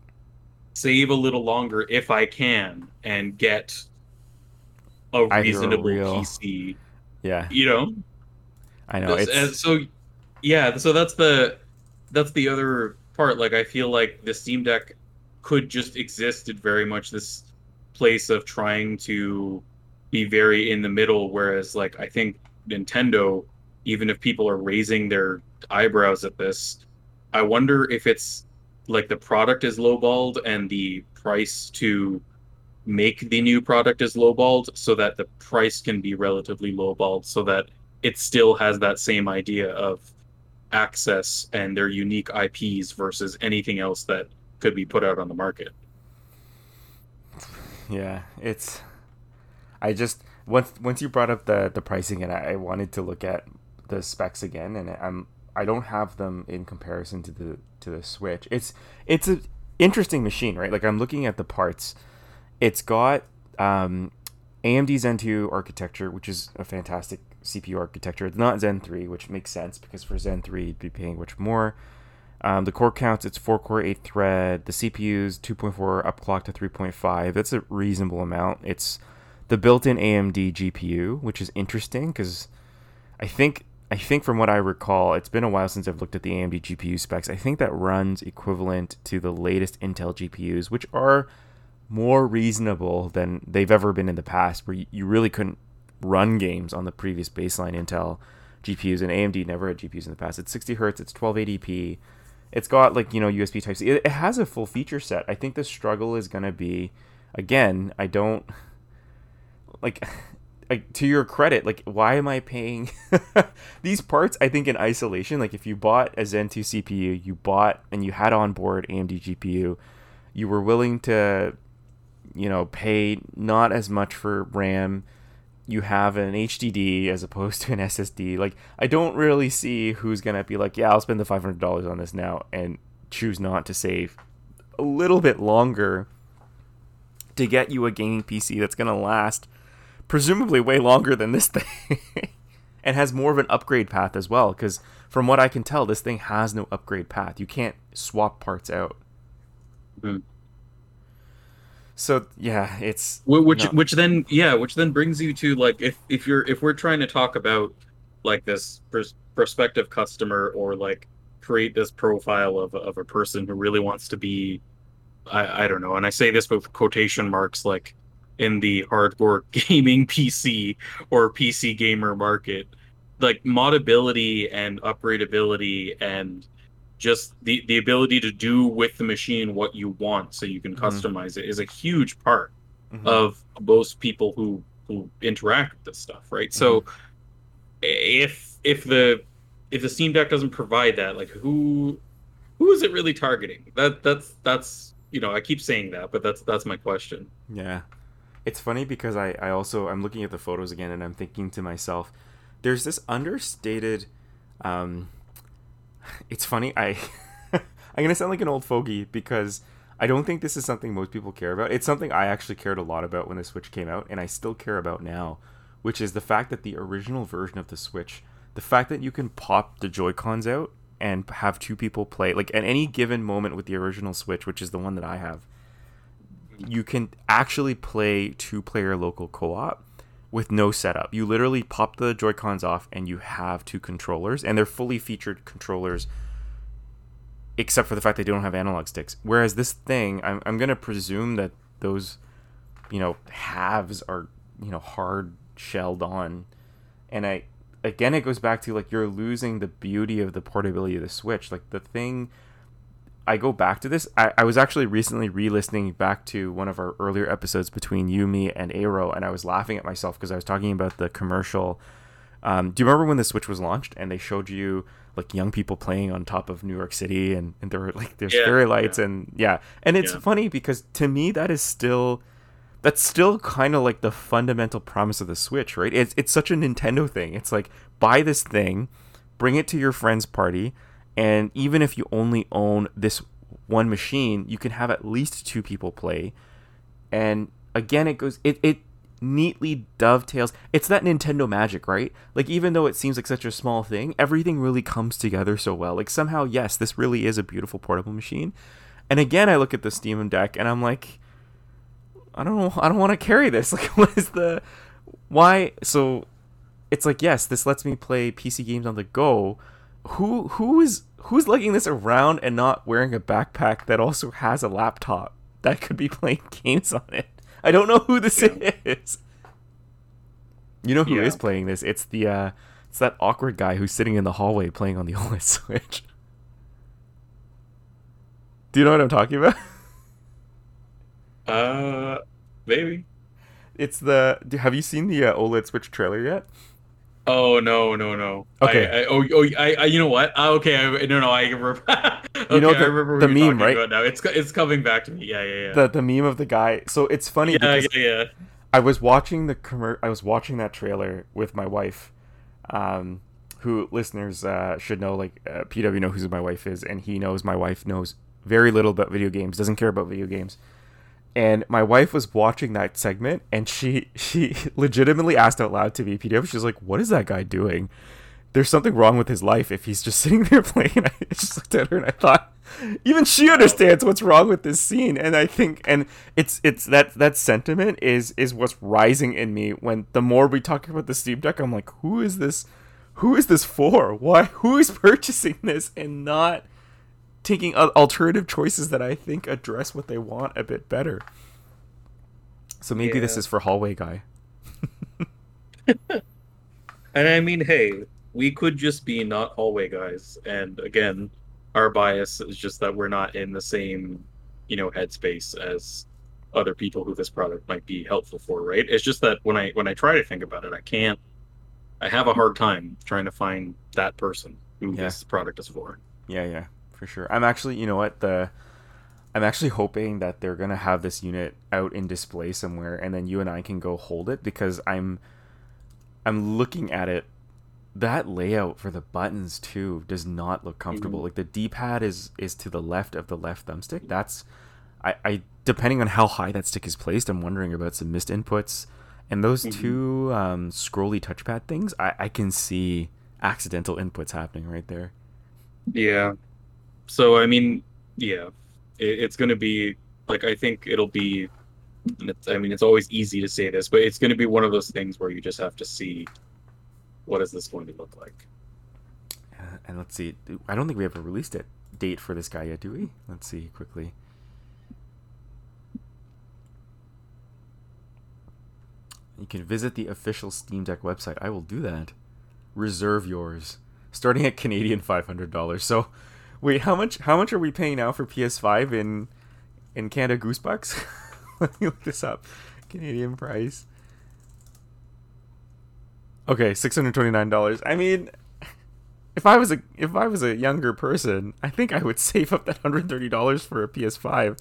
save a little longer if I can and get a Either a reasonable real, P C, yeah, you know? I know This- and it's so yeah, so that's the that's the other part. Like I feel like the Steam Deck could just exist at very much this place of trying to be very in the middle, whereas like I think Nintendo, even if people are raising their eyebrows at this, I wonder if it's like the product is lowballed and the price to make the new product as lowballed so that the price can be relatively lowballed so that it still has that same idea of access and their unique I Ps versus anything else that could be put out on the market. Yeah, it's. I just once once you brought up the the pricing, and I, I wanted to look at the specs again, and I'm I don't have them in comparison to the to the Switch. It's it's a interesting machine, right? Like I'm looking at the parts. It's got um, A M D Zen two architecture, which is a fantastic C P U architecture. It's not Zen three, which makes sense because for Zen three you'd be paying much more. Um, the core counts, it's four core, eight thread. The C P U's two point four upclock to three point five. That's a reasonable amount. It's the built-in A M D G P U, which is interesting because I think I think from what I recall, it's been a while since I've looked at the A M D G P U specs. I think that runs equivalent to the latest Intel G P Us, which are more reasonable than they've ever been in the past, where you really couldn't run games on the previous baseline Intel G P Us, and A M D never had G P Us in the past. It's sixty hertz, it's twelve eighty p. It's got like, you know, U S B Type-C. It, it has a full feature set. I think the struggle is going to be, again, I don't, like, like, to your credit, like, why am I paying these parts? I think in isolation, like, if you bought a Zen two C P U, you bought and you had on board A M D G P U, you were willing to, you know, pay not as much for RAM. You have an H D D as opposed to an S S D. Like, I don't really see who's going to be like, yeah, I'll spend the five hundred dollars on this now and choose not to save a little bit longer to get you a gaming P C that's going to last presumably way longer than this thing and has more of an upgrade path as well. Because from what I can tell, this thing has no upgrade path. You can't swap parts out. Mm-hmm. So yeah, it's which not... which then yeah, which then brings you to like if if you're if we're trying to talk about like this pers- prospective customer or like create this profile of of a person who really wants to be, I I don't know, and I say this with quotation marks, like in the hardcore gaming P C or P C gamer market, like modability and upgradability and just the, the ability to do with the machine what you want so you can Mm-hmm. customize it is a huge part Mm-hmm. of most people who who interact with this stuff, right? Mm-hmm. So if if the if the Steam Deck doesn't provide that, like who who is it really targeting? That that's that's you know, I keep saying that, but that's that's my question. Yeah. It's funny because I, I also I'm looking at the photos again and I'm thinking to myself, there's this understated um it's funny, I I'm gonna sound like an old fogey because I don't think this is something most people care about. It's something I actually cared a lot about when the Switch came out, and I still care about now, which is the fact that the original version of the Switch, the fact that you can pop the Joy-Cons out and have two people play, like at any given moment with the original Switch, which is the one that I have, you can actually play two-player local co-op with no setup. You literally pop the Joy-Cons off and you have two controllers, and they're fully featured controllers except for the fact they don't have analog sticks. Whereas this thing, I'm I'm going to presume that those, you know, halves are, you know, hard shelled on. And I again it goes back to like you're losing the beauty of the portability of the Switch. Like the thing, I go back to this. I, I was actually recently re-listening back to one of our earlier episodes between you, me, and Aero, and I was laughing at myself because I was talking about the commercial. Um, do you remember when the Switch was launched and they showed you like young people playing on top of New York City and, and there were like there's Yeah, fairy lights yeah. and yeah. And it's Yeah. funny because to me that is still that's still kind of like the fundamental promise of the Switch, right? It's it's such a Nintendo thing. It's like buy this thing, bring it to your friend's party, and even if you only own this one machine, you can have at least two people play. And again, it goes it it neatly dovetails. It's that Nintendo magic, right? Like even though it seems like such a small thing, everything really comes together so well. Like somehow, yes, this really is a beautiful portable machine. And again, I look at the Steam Deck and I'm like, I don't know, I don't want to carry this. Like, what is the why? So it's like, yes, this lets me play P C games on the go. Who who is who's lugging this around and not wearing a backpack that also has a laptop that could be playing games on it? I don't know who this Yeah. is. You know who Yeah. is playing this? It's the uh, it's that awkward guy who's sitting in the hallway playing on the OLED Switch. Do you know what I'm talking about? Uh, Maybe. It's the. Have you seen the uh, OLED Switch trailer yet? Oh no, no, no. I, Okay, I oh, oh I, I you know what? Ah, okay, I, no, no, I remember. you know Okay, I the remember what the you're meme, talking right? about now. It's it's coming back to me. Yeah, yeah, The the meme of the guy. So it's funny yeah. Yeah, because yeah, yeah. I was watching the commer- I was watching that trailer with my wife, um, who listeners uh, should know. Like uh, P W know who my wife is, and he knows my wife knows very little about video games. Doesn't care about video games. And my wife was watching that segment, and she she legitimately asked out loud to me, P W. She's like, "What is that guy doing? There's something wrong with his life if he's just sitting there playing." And I just looked at her and I thought, even she Wow. understands what's wrong with this scene. And I think, and it's it's that that sentiment is is what's rising in me when the more we talk about the Steam Deck, I'm like, who is this? Who is this for? Why? Who is purchasing this and not taking alternative choices that I think address what they want a bit better? So maybe this Yeah. is for hallway guy. And I mean, hey, we could just be not hallway guys. And again, our bias is just that we're not in the same, you know, headspace as other people who this product might be helpful for, right? It's just that when I when I try to think about it, I can't I have a hard time trying to find that person who Yeah, this product is for. yeah, yeah, for sure. I'm actually, you know what, the I'm actually hoping that they're gonna have this unit out in display somewhere, and then you and I can go hold it because I'm I'm looking at it. That layout for the buttons too does not look comfortable. Mhm. Like the D-pad is is to the left of the left thumbstick. That's I, I depending on how high that stick is placed, I'm wondering about some missed inputs. And those Mhm. two um, scrolly touchpad things, I, I can see accidental inputs happening right there. Yeah. So I mean, yeah, it, it's going to be like I think it'll be. And it's, I mean, it's always easy to say this, but it's going to be one of those things where you just have to see what is this going to look like. Uh, and let's see. I don't think we ever released a date for this guy yet, do we? Let's see quickly. You can visit the official Steam Deck website. I will do that. Reserve yours, starting at Canadian five hundred dollars. So, wait, how much? How much are we paying now for P S five in in Canada Goose Bucks? Let me look this up. Canadian price. Okay, six hundred twenty nine dollars. I mean, if I was a if I was a younger person, I think I would save up that hundred thirty dollars for a P S five.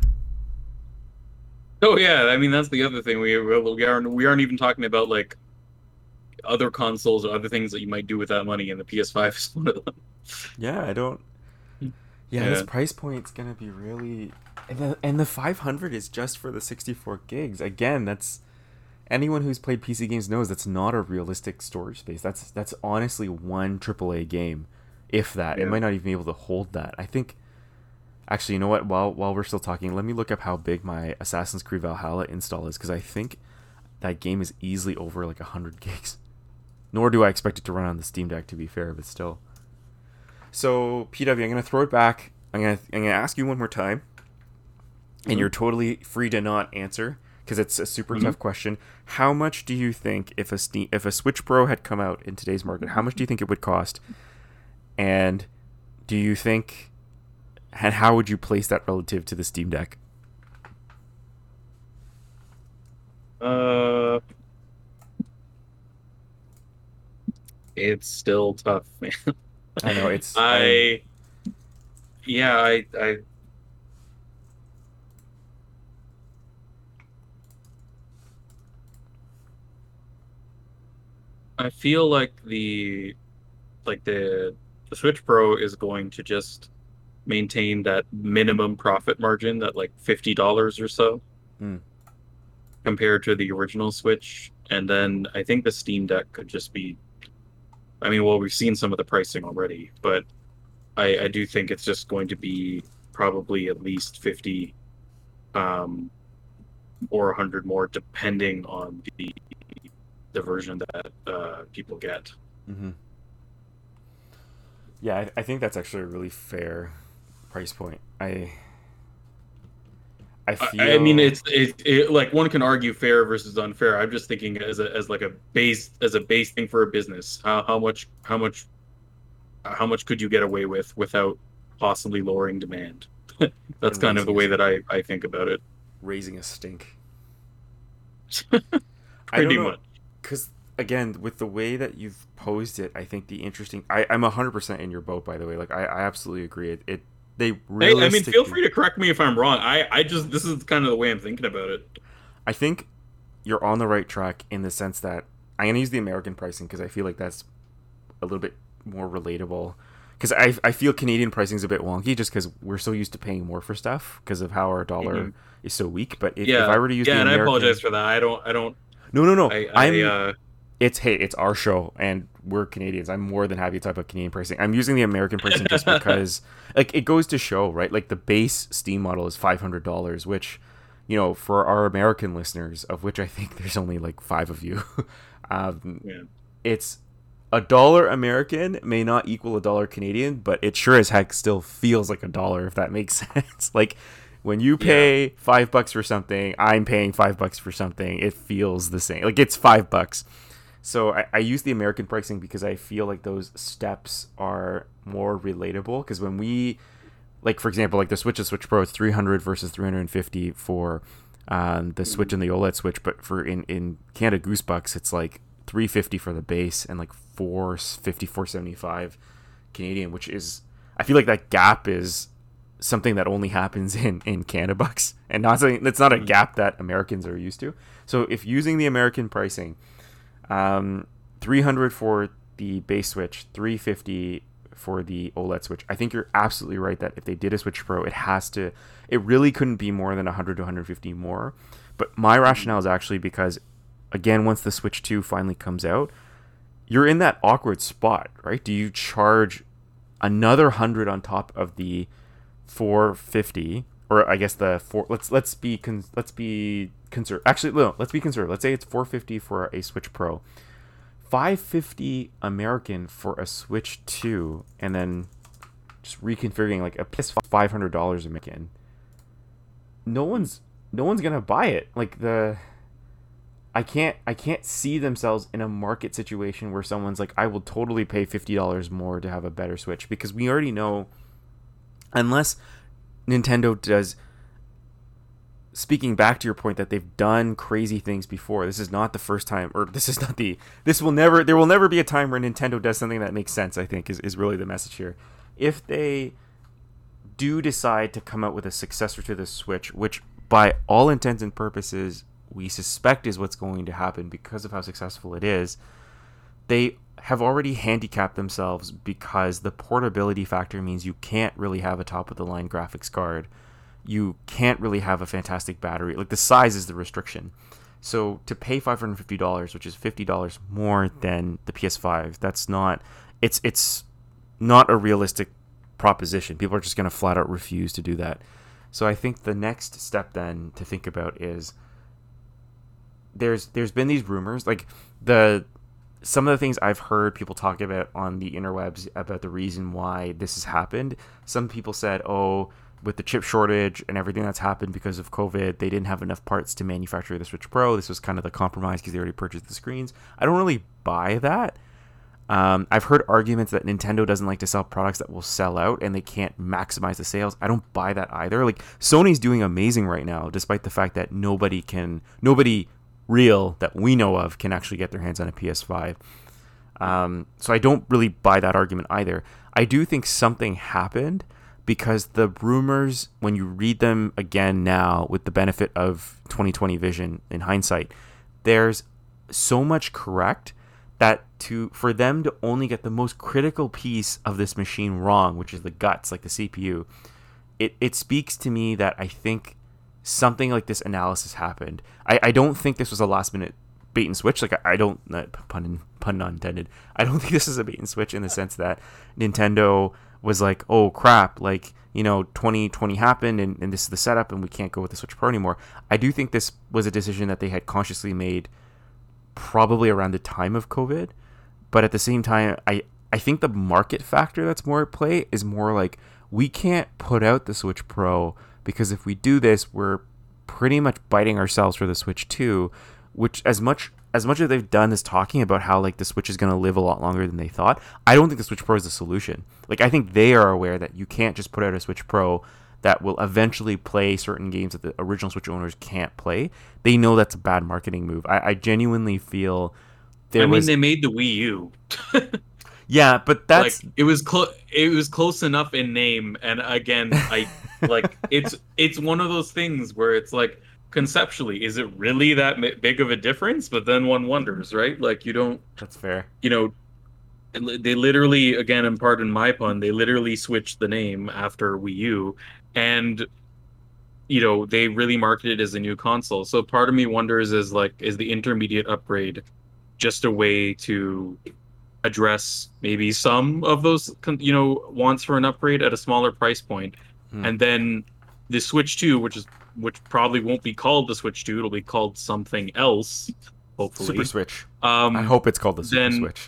Oh yeah, I mean that's the other thing. We we aren't we aren't even talking about like other consoles or other things that you might do with that money, and the P S five is one of them. Yeah, I don't. Yeah, this Yeah. price point's gonna be really, and the and the five hundred is just for the sixty four gigs. Again, that's anyone who's played P C games knows that's not a realistic storage space. That's that's honestly one triple A game, if that. It Yeah. might not even be able to hold that. I think. Actually, you know what? While while we're still talking, let me look up how big my Assassin's Creed Valhalla install is because I think that game is easily over like one hundred gigs. Nor do I expect it to run on the Steam Deck, to be fair, but still. So, P W, I'm going to throw it back. I'm going to I'm going to ask you one more time, and Mhm. you're totally free to not answer because it's a super Mhm. tough question. How much do you think if a Steam, if a Switch Pro had come out in today's market, how much do you think it would cost? And do you think and how would you place that relative to the Steam Deck? Uh, it's still tough, man. I know it's I I yeah, I I I feel like the like the the Switch Pro is going to just maintain that minimum profit margin, that like fifty dollars or so mm, compared to the original Switch. And then I think the Steam Deck could just be, I mean, well, we've seen some of the pricing already, but I, I do think it's just going to be probably at least fifty um, or one hundred more, depending on the the version that uh, people get. mm-hmm. Yeah, I, I think that's actually a really fair price point. I I I, I mean, feel it's it, it like one can argue fair versus unfair. I'm just thinking as a as like a base as a base thing for a business. How how much how much how much could you get away with without possibly lowering demand? That's and kind of the raising a way that I I think about it. raising a stink. I don't Pretty know, much. because again, with the way that you've posed it, I think the interesting. I I'm a hundred percent in your boat, by the way. Like I, I absolutely agree. It, it they Hey, I mean, feel realistically. free to correct me if I'm wrong. I, I just this is kind of the way I'm thinking about it. I think you're on the right track in the sense that I'm gonna use the American pricing because I feel like that's a little bit more relatable. Because I, I feel Canadian pricing is a bit wonky just because we're so used to paying more for stuff because of how our Hmm. dollar is so weak. But if, if I Yeah, were to use the yeah, and I apologize American, for that. I don't, I don't, no, no, no, I, I, I'm uh, it's hey, it's our show and we're Canadians. I'm more than happy to talk about Canadian pricing. I'm using the American pricing just because like it goes to show, right? Like the base Steam model is five hundred dollars, which, you know, for our American listeners, of which I think there's only like five of you, um, yeah, it's a dollar American may not equal a dollar Canadian, but it sure as heck still feels like a dollar if that makes sense. Like when you yeah. pay five bucks for something, I'm paying five bucks for something. It feels the same. Like it's five bucks. So I, I use the American pricing because I feel like those steps are more relatable. Because when we, like for example, like the Switch and Switch Pro, it's three hundred versus three hundred fifty for um, the Mhm. Switch and the OLED Switch. But for in in Canada Goosebucks, it's like three fifty for the base and like four fifty, four seventy five Canadian, which is I feel like that gap is something that only happens in in Canada bucks and not something that's not a Mhm. gap that Americans are used to. So if using the American pricing, um, three hundred for the base Switch, three fifty for the OLED Switch. I think you're absolutely right that if they did a Switch Pro, it has to, it really couldn't be more than one hundred to one hundred fifty more. But my Mhm. rationale is actually because, again, once the Switch two finally comes out, you're in that awkward spot, right? Do you charge another one hundred on top of the four fifty, or I guess the four? Let's let's be con, let's be conservative. Actually, no, let's be conservative. Let's say it's four fifty for a Switch Pro, five fifty American for a Switch two, and then just reconfiguring like a P S five hundred dollars American. No one's no one's gonna buy it. Like the I can't I can't see themselves in a market situation where someone's like, I will totally pay fifty dollars more to have a better Switch, because we already know, unless Nintendo does, speaking back to your point that they've done crazy things before, this is not the first time, or this is not the this will never there will never be a time where Nintendo does something that makes sense, I think is, is really the message here. If they do decide to come out with a successor to the Switch, which by all intents and purposes we suspect is what's going to happen because of how successful it is, they have already handicapped themselves because the portability factor means you can't really have a top of the line graphics card. You can't really have a fantastic battery. Like the size is the restriction. So to pay five hundred fifty dollars, which is fifty dollars more than the P S five, that's not it's it's not a realistic proposition. People are just going to flat out refuse to do that. So I think the next step then to think about is there's there's been these rumors, like the some of the things I've heard people talk about on the interwebs about the reason why this has happened. Some people said, oh, with the chip shortage and everything that's happened because of COVID, they didn't have enough parts to manufacture the Switch Pro. This was kind of the compromise because they already purchased the screens. I don't really buy that. Um, I've heard arguments that Nintendo doesn't like to sell products that will sell out and they can't maximize the sales. I don't buy that either. Like Sony's doing amazing right now, despite the fact that nobody can, nobody real that we know of can actually get their hands on a P S five. Um, so I don't really buy that argument either. I do think something happened because the rumors, when you read them again now with the benefit of twenty twenty vision in hindsight, there's so much correct that to for them to only get the most critical piece of this machine wrong, which is the guts, like the C P U, it, it speaks to me that I think something like this analysis happened. I, I don't think this was a last minute bait and switch. Like I, I don't uh, pun in, pun not intended. I don't think this is a bait and switch in the sense that Nintendo was like, oh crap, like, you know, twenty twenty happened and, and this is the setup and we can't go with the Switch Pro anymore. I do think this was a decision that they had consciously made probably around the time of COVID. But at the same time, I, I think the market factor that's more at play is more like, we can't put out the Switch Pro because if we do this, we're pretty much biting ourselves for the Switch two, which as much as much as they've done is talking about how like the Switch is going to live a lot longer than they thought, I don't think the Switch Pro is the solution. Like I think they are aware that you can't just put out a Switch Pro that will eventually play certain games that the original Switch owners can't play, they know that's a bad marketing move. I, I genuinely feel there I mean, was they made the Wii U. yeah, but Like that's it was close. It was close enough in name, and again, I like it's it's one of those things where it's like conceptually, is it really that mi- big of a difference? But then one wonders, right? Like you don't, that's fair. you know, they literally, again, and pardon my pun, they literally switched the name after Wii U, and you know they really marketed it as a new console. So part of me wonders is like, is the intermediate upgrade just a way to address maybe some of those you know wants for an upgrade at a smaller price point, Hmm. and then the Switch two, which is which probably won't be called the Switch two, it'll be called something else, hopefully. Super Switch. Um, I hope it's called the Super then, Switch.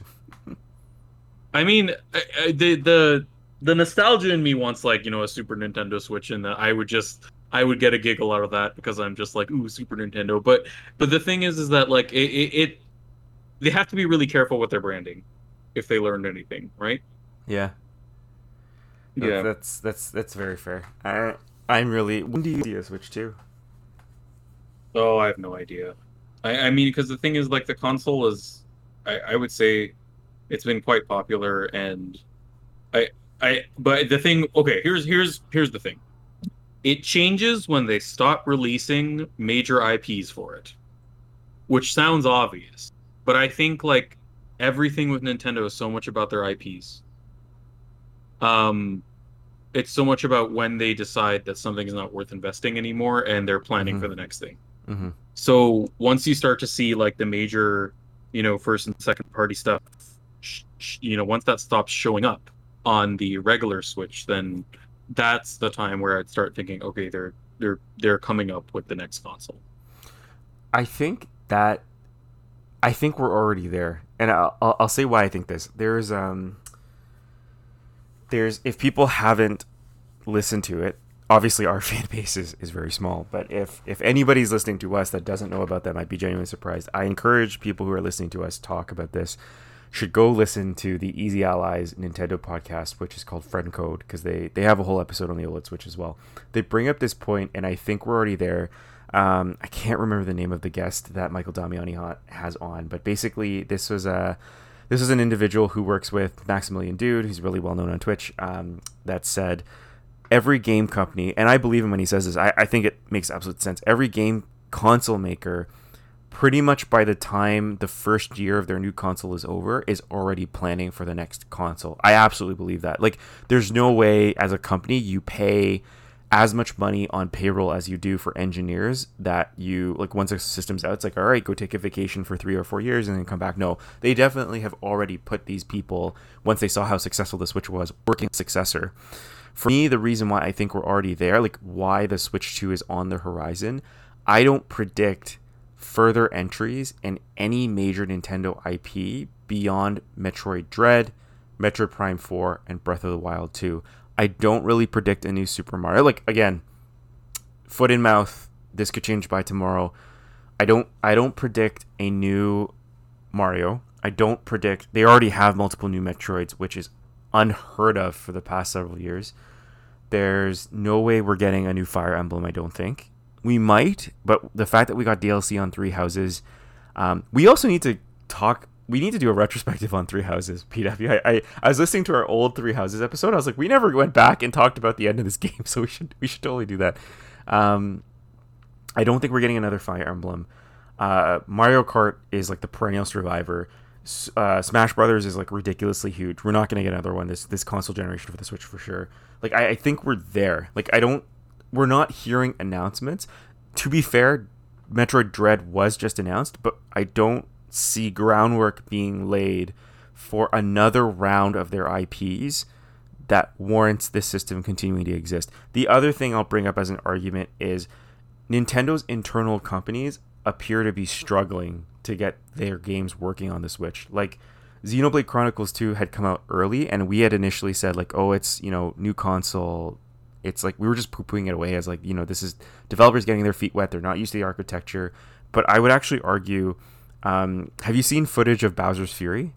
I mean, I, I, the the the nostalgia in me wants like you know a Super Nintendo Switch, and that I would just I would get a giggle out of that because I'm just like ooh Super Nintendo. But but the thing is, is that like it, it, it they have to be really careful with their branding if they learned anything, right? Yeah. Yeah. That's that's that's very fair. I I'm really. When do you see a Switch two? Oh, I have no idea. I, I mean, because the thing is, like, the console is, I, I would say, it's been quite popular, and I, I, but the thing, okay, here's here's here's the thing. It changes when they stop releasing major I Ps for it, which sounds obvious, but I think like everything with Nintendo is so much about their I Ps. Um, it's so much about when they decide that something is not worth investing anymore, and they're planning Mhm. for the next thing. Mm-hmm. So once you start to see like the major, you know, first and second party stuff, sh- sh- you know, once that stops showing up on the regular Switch, then that's the time where I'd start thinking, okay, they're they're they're coming up with the next console. I think that I think we're already there, and I'll, I'll I'll say why I think this. There's um there's if people haven't listened to it, obviously our fan base is, is very small, but if if anybody's listening to us that doesn't know about them, I'd be genuinely surprised. I encourage people who are listening to us talk about this should go listen to the Easy Allies Nintendo podcast, which is called Friend Code, because they they have a whole episode on the OLED Switch as well. They bring up this point, and I think we're already there. Um, I can't remember the name of the guest that Michael Damiani ha- has on, but basically this was a this was an individual who works with Maximilian Dude, who's really well known on Twitch. Um, that said, every game company, and I believe him when he says this, I, I think it makes absolute sense. Every game console maker, pretty much by the time the first year of their new console is over, is already planning for the next console. I absolutely believe that. Like, there's no way as a company you pay as much money on payroll as you do for engineers that you, like, once a system's out, it's like, all right, go take a vacation for three or four years and then come back. No, they definitely have already put these people, once they saw how successful the Switch was, working successor. For me, the reason why I think we're already there, like why the Switch two is on the horizon, I don't predict further entries in any major Nintendo I P beyond Metroid Dread, Metroid Prime four, and Breath of the Wild two. I don't really predict a new Super Mario. Like, again, foot in mouth, this could change by tomorrow. I don't I don't predict a new Mario. I don't predict, they already have multiple new Metroids, which is unheard of for the past several years. There's no way we're getting a new Fire Emblem, I don't think. We might, but the fact that we got D L C on Three Houses, um, we also need to talk, we need to do a retrospective on Three Houses, P W. I, I, I was listening to our old Three Houses episode, I was like, we never went back and talked about the end of this game, so we should we should totally do that. Um, I don't think we're getting another Fire Emblem. Uh, Mario Kart is like the perennial survivor. Uh, Smash Brothers is like ridiculously huge. We're not going to get another one this this console generation for the Switch for sure. Like I, I think we're there. Like I don't, we're not hearing announcements. To be fair, Metroid Dread was just announced, but I don't see groundwork being laid for another round of their I Ps that warrants this system continuing to exist. The other thing I'll bring up as an argument is Nintendo's internal companies appear to be struggling to get their games working on the Switch. Like Xenoblade Chronicles two had come out early, and we had initially said like, oh, it's, you know, new console. It's like we were just poo-pooing it away as like, you know, this is developers getting their feet wet. They're not used to the architecture. But I would actually argue, um, have you seen footage of Bowser's Fury?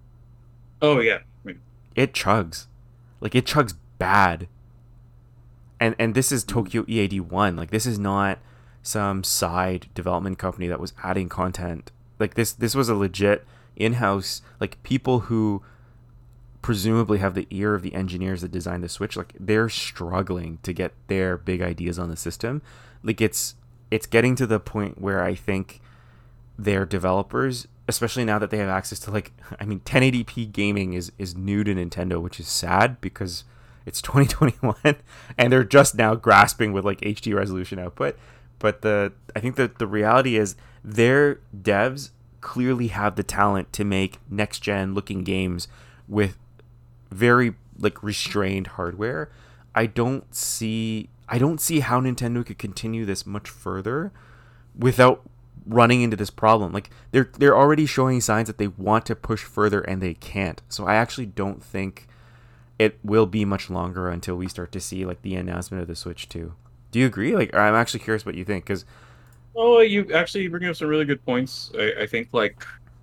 Oh yeah, It chugs. Like it chugs bad. and and this is Tokyo E A D one. Like, this is not some side development company that was adding content. Like, this this was a legit in-house, like, people who presumably have the ear of the engineers that designed the Switch. Like, they're struggling to get their big ideas on the system. Like, it's it's getting to the point where I think their developers, especially now that they have access to, like, I mean, ten eighty p gaming is is new to Nintendo, which is sad because it's twenty twenty-one and they're just now grasping with, like, H D resolution output. But the I think that the reality is their devs clearly have the talent to make next gen looking games with very, like, restrained hardware. I don't see I don't see how Nintendo could continue this much further without running into this problem. Like, they're they're already showing signs that they want to push further and they can't. So I actually don't think it will be much longer until we start to see, like, the announcement of the Switch two. Do you agree? Like, I'm actually curious what you think, because oh, you actually bring up some really good points. I, I think, like,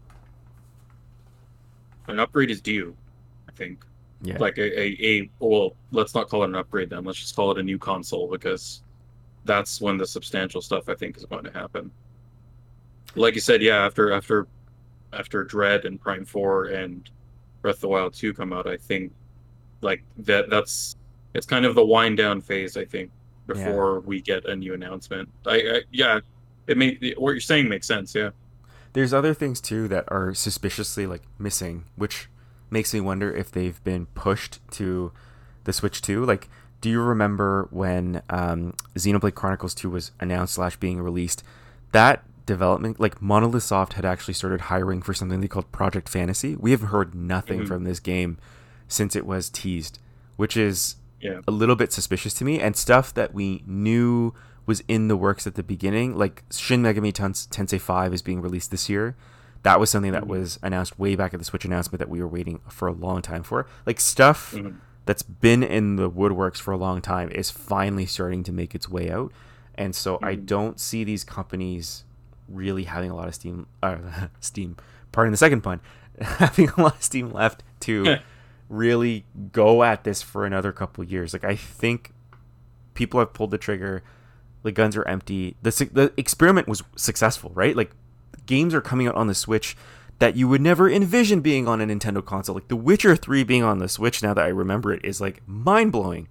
an upgrade is due. I think, yeah, like a, a a well, let's not call it an upgrade then. Let's just call it a new console, because that's when the substantial stuff, I think, is going to happen. Like you said, yeah, after after after Dread and Prime Four and Breath of the Wild two come out, I think, like, that that's it's kind of the wind down phase, I think, before yeah. we get a new announcement. I, I yeah, it may what you're saying makes sense. Yeah, there's other things too that are suspiciously, like, missing, which makes me wonder if they've been pushed to the Switch two. Like, do you remember when um, Xenoblade Chronicles two was announced slash being released? That development, like, Monolith Soft had actually started hiring for something they called Project Fantasy. We have heard nothing mm-hmm. from this game since it was teased, which is yeah. a little bit suspicious to me. And stuff that we knew was in the works at the beginning, like Shin Megami Tensei five is being released this year. That was something that mm-hmm. was announced way back at the Switch announcement that we were waiting for a long time for. Like, stuff mm-hmm. that's been in the woodworks for a long time is finally starting to make its way out. And so mm-hmm. I don't see these companies really having a lot of steam, uh, steam, pardon the second pun, having a lot of steam left to really go at this for another couple of years. Like, I think people have pulled the trigger. The guns are empty. The the experiment was successful, right? Like, games are coming out on the Switch that you would never envision being on a Nintendo console. Like, The Witcher three being on the Switch, now that I remember it, is, like, mind-blowing.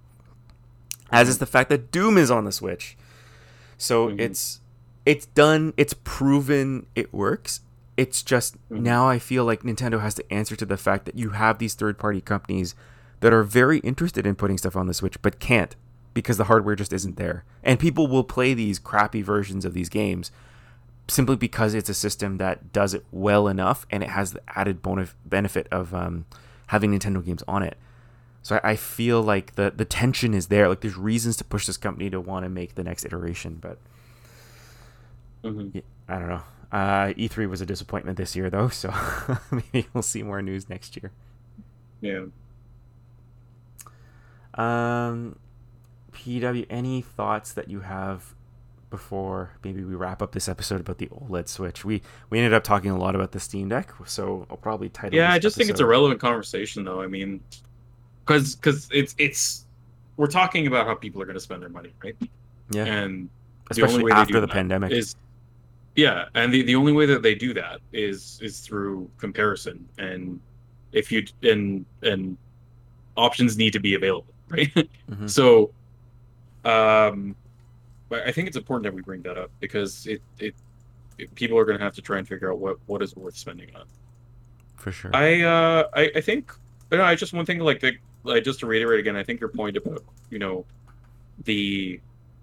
As is the fact that Doom is on the Switch. So mm-hmm. it's it's done. It's proven it works. It's just mm-hmm. now I feel like Nintendo has to answer to the fact that you have these third-party companies that are very interested in putting stuff on the Switch but can't because the hardware just isn't there. And people will play these crappy versions of these games simply because it's a system that does it well enough and it has the added bonus benefit of um, having Nintendo games on it. So I, I feel like the, the tension is there. Like, there's reasons to push this company to want to make the next iteration, but mm-hmm. yeah, I don't know. Uh, E three was a disappointment this year, though, so maybe we'll see more news next year. Yeah. Um, P W, any thoughts that you have before maybe we wrap up this episode about the OLED Switch? We we ended up talking a lot about the Steam Deck, so I'll probably title. Yeah, this I just episode. think it's a relevant conversation, though. I mean, because because it's it's we're talking about how people are going to spend their money, right? Yeah, and especially the only way after they do the that pandemic is yeah, and the, the only way that they do that is is through comparison, and if you and and options need to be available, right? Mm-hmm. So, um. But I think it's important that we bring that up because it, it, it people are going to have to try and figure out what, what is worth spending on. For sure. I uh I, I think you know, I just one thing like the, like just to reiterate again, I think your point about you know the,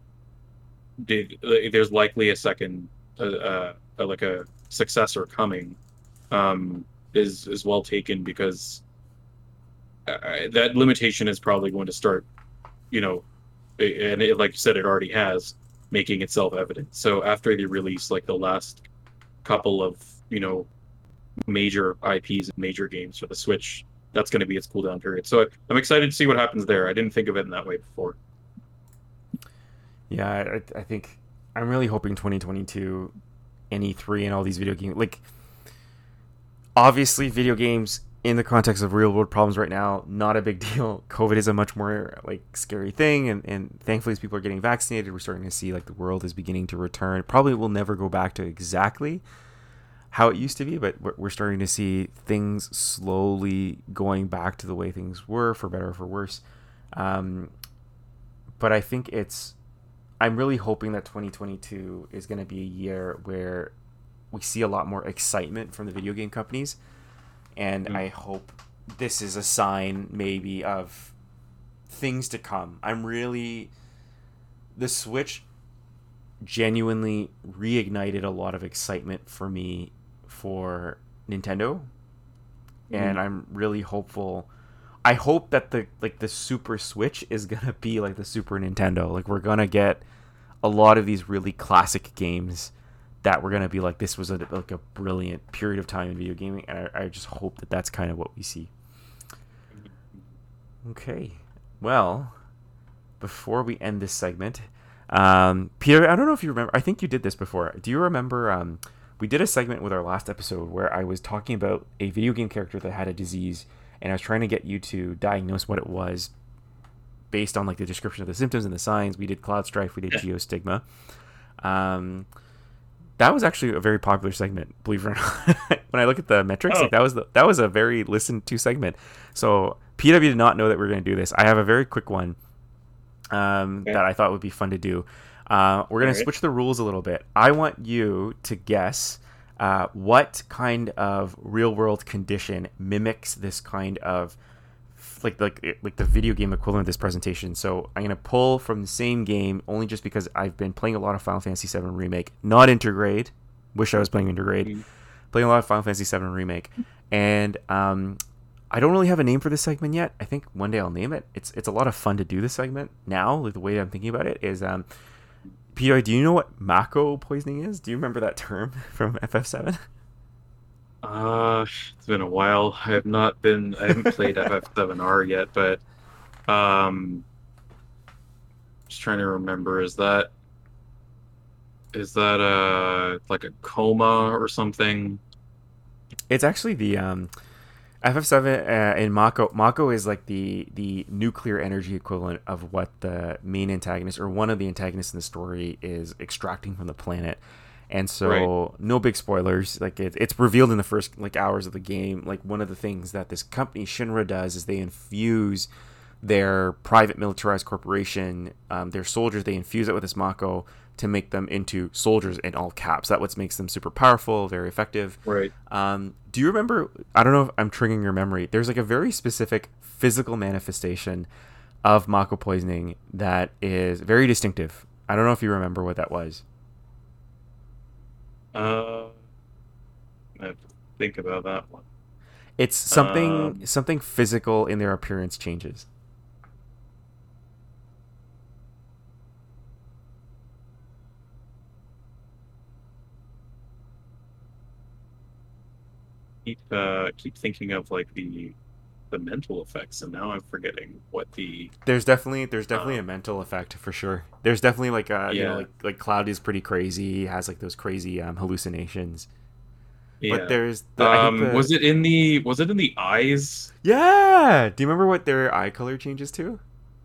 the there's likely a second uh, uh like a successor coming um is is well taken because uh, that limitation is probably going to start you know. And it, like you said, it already has, making itself evident. So after they release like the last couple of you know major I Ps and major games for the Switch, that's going to be its cooldown period. So I'm excited to see what happens there. I didn't think of it in that way before. Yeah, I, I think I'm really hoping twenty twenty-two, N E three, and all these video games. Like, obviously, video games in the context of real world problems right now, not a big deal. COVID is a much more like scary thing, and, and thankfully as people are getting vaccinated, we're starting to see like the world is beginning to return. It probably will never go back to exactly how it used to be, but we're, we're starting to see things slowly going back to the way things were, for better or for worse. Um, but I think it's, I'm really hoping that twenty twenty-two is going to be a year where we see a lot more excitement from the video game companies. And mm. I hope this is a sign maybe of things to come. I'm really, the Switch genuinely reignited a lot of excitement for me for Nintendo. Mm. And I'm really hopeful. I hope that the like the Super Switch is going to be like the Super Nintendo. Like we're going to get a lot of these really classic games that we're going to be like, this was a, like a brilliant period of time in video gaming. And I, I just hope that that's kind of what we see. Okay. Well, before we end this segment, um, Peter, I don't know if you remember, I think you did this before. Do you remember, um, we did a segment with our last episode where I was talking about a video game character that had a disease, and I was trying to get you to diagnose what it was based on like the description of the symptoms and the signs. We did Cloud Strife, we did Geostigma. Um, that was actually a very popular segment, believe it or not. When I look at the metrics, oh. like that was the, that was a very listened to segment. So P W did not know that we were going to do this. I have a very quick one um, okay. that I thought would be fun to do. Uh, we're going to switch the rules a little bit. I want you to guess uh, what kind of real world condition mimics this kind of like like like the video game equivalent of this presentation. So I'm gonna pull from the same game only just because I've been playing a lot of Final Fantasy seven Remake, not Intergrade. Wish I was playing Intergrade. Mm-hmm. Playing a lot of Final Fantasy seven Remake, and um, I don't really have a name for this segment yet. I think one day I'll name it. It's it's a lot of fun to do this segment now. Like the way I'm thinking about it is, um, Peter, do you know what Mako poisoning is? Do you remember that term from F F seven? Uh, it's been a while. I have not been. I haven't played F F seven R yet, but um, just trying to remember. Is that is that uh like a coma or something? It's actually the um, F F seven uh, in Mako. Mako is like the the nuclear energy equivalent of what the main antagonist or one of the antagonists in the story is extracting from the planet. And so, right. no big spoilers. Like it, it's revealed in the first like hours of the game. Like one of the things that this company Shinra does is they infuse their private militarized corporation, um, their soldiers. They infuse it with this Mako to make them into soldiers in all caps. That's what makes them super powerful, very effective. Right. Um, do you remember? I don't know if I'm triggering your memory. There's like a very specific physical manifestation of Mako poisoning that is very distinctive. I don't know if you remember what that was. Uh, I have to think about that one. It's something um, something physical in their appearance changes. Keep uh keep thinking of like the the mental effects, and now I'm forgetting what the. There's definitely there's definitely uh, a mental effect for sure. There's definitely like uh yeah. you know like like Cloud is pretty crazy. He has like those crazy um, hallucinations. Yeah. But there's the, um the, was it in the was it in the eyes? Yeah. Do you remember what their eye color changes to?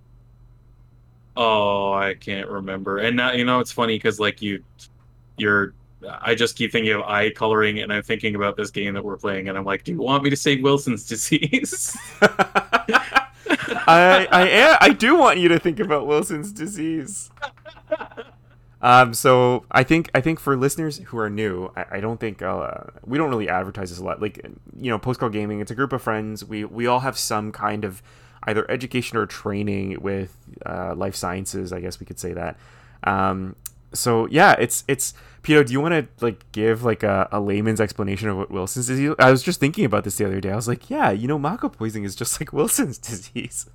Oh, I can't remember. And now you know it's funny because like you you're. I just keep thinking of eye coloring, and I'm thinking about this game that we're playing, and I'm like, do you want me to say Wilson's disease? I I am, I do want you to think about Wilson's disease. Um, so I think I think for listeners who are new, I, I don't think uh, we don't really advertise this a lot. Like you know, Postcard Gaming, it's a group of friends. We we all have some kind of either education or training with uh, life sciences. I guess we could say that. Um, so yeah, it's it's. Peter, do you want to like give like a, a layman's explanation of what Wilson's disease? I was just thinking about this the other day. I was like, yeah, you know, Mako poisoning is just like Wilson's disease.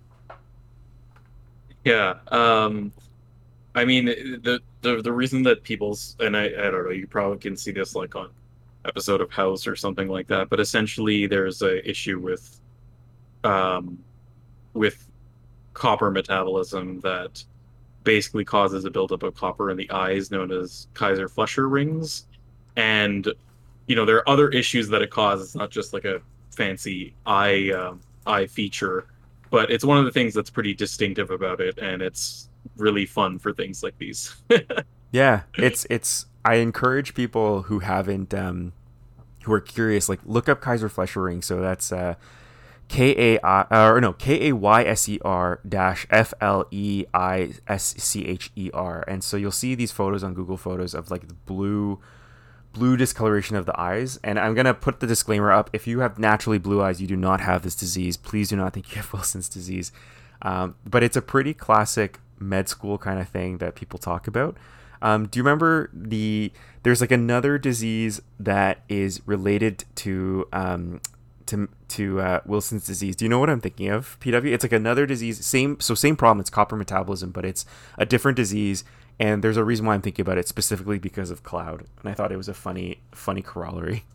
Yeah. Um, I mean, the, the the reason that people's and I I don't know, you probably can see this like on episode of House or something like that, but essentially there's a issue with um with copper metabolism that basically causes a buildup of copper in the eyes known as Kaiser-Fleischer rings. And, you know, there are other issues that it causes. It's not just like a fancy eye um, eye feature, but it's one of the things that's pretty distinctive about it, and it's really fun for things like these. Yeah, it's it's. I encourage people who haven't, um, who are curious, like look up Kaiser Fleshering. So that's uh, K A I or no K A Y S E R dash F L E I S C H E R, and so you'll see these photos on Google Photos of like the blue blue discoloration of the eyes. And I'm gonna put the disclaimer up: if you have naturally blue eyes, you do not have this disease. Please do not think you have Wilson's disease. Um, but it's a pretty classic med school kind of thing that people talk about. Um, do you remember the? There's like another disease that is related to um, to to uh, Wilson's disease. Do you know what I'm thinking of, P W? It's like another disease, same so same problem. It's copper metabolism, but it's a different disease. And there's a reason why I'm thinking about it specifically because of Cloud. And I thought it was a funny funny corollary.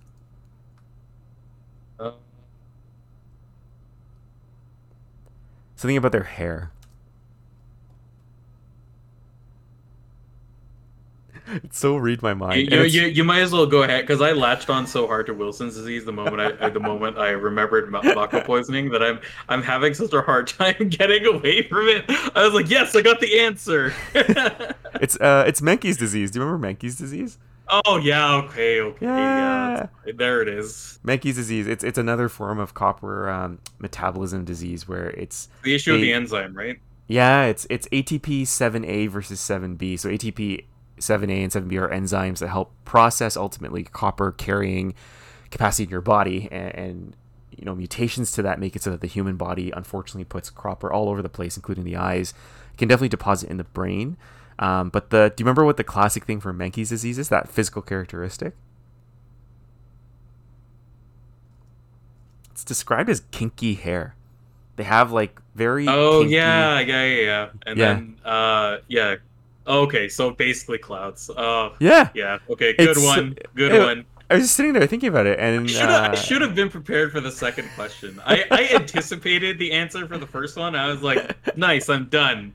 Uh, Something about their hair. It's so read my mind. You, And you, it's- you, you might as well go ahead because I latched on so hard to Wilson's disease the moment I uh, the moment I remembered ma- mako poisoning that I'm I'm having such a hard time getting away from it. I was like, yes, I got the answer. It's uh it's Menkes disease. Do you remember Menkes disease? Oh yeah, okay, okay, yeah, Yeah. there it is. Menkes disease. It's it's another form of copper um, metabolism disease where it's The issue of a- the enzyme, right? yeah, it's it's A T P seven A versus seven B. So A T P seven A and seven B are enzymes that help process ultimately copper carrying capacity in your body, and, and you know mutations to that make it so that the human body unfortunately puts copper all over the place, including the eyes. It can definitely deposit in the brain. Um, but the do you remember what the classic thing for Menkes disease is? That physical characteristic. It's described as kinky hair. They have like very Oh kinky, yeah, yeah, yeah, yeah. And Yeah. then uh yeah. Okay, so basically clouds. Oh yeah. yeah. Okay, good It's- one. Good it- one. I was just sitting there thinking about it, and Should have I uh, should have been prepared for the second question. I, I anticipated the answer for the first one. I was like, nice, I'm done.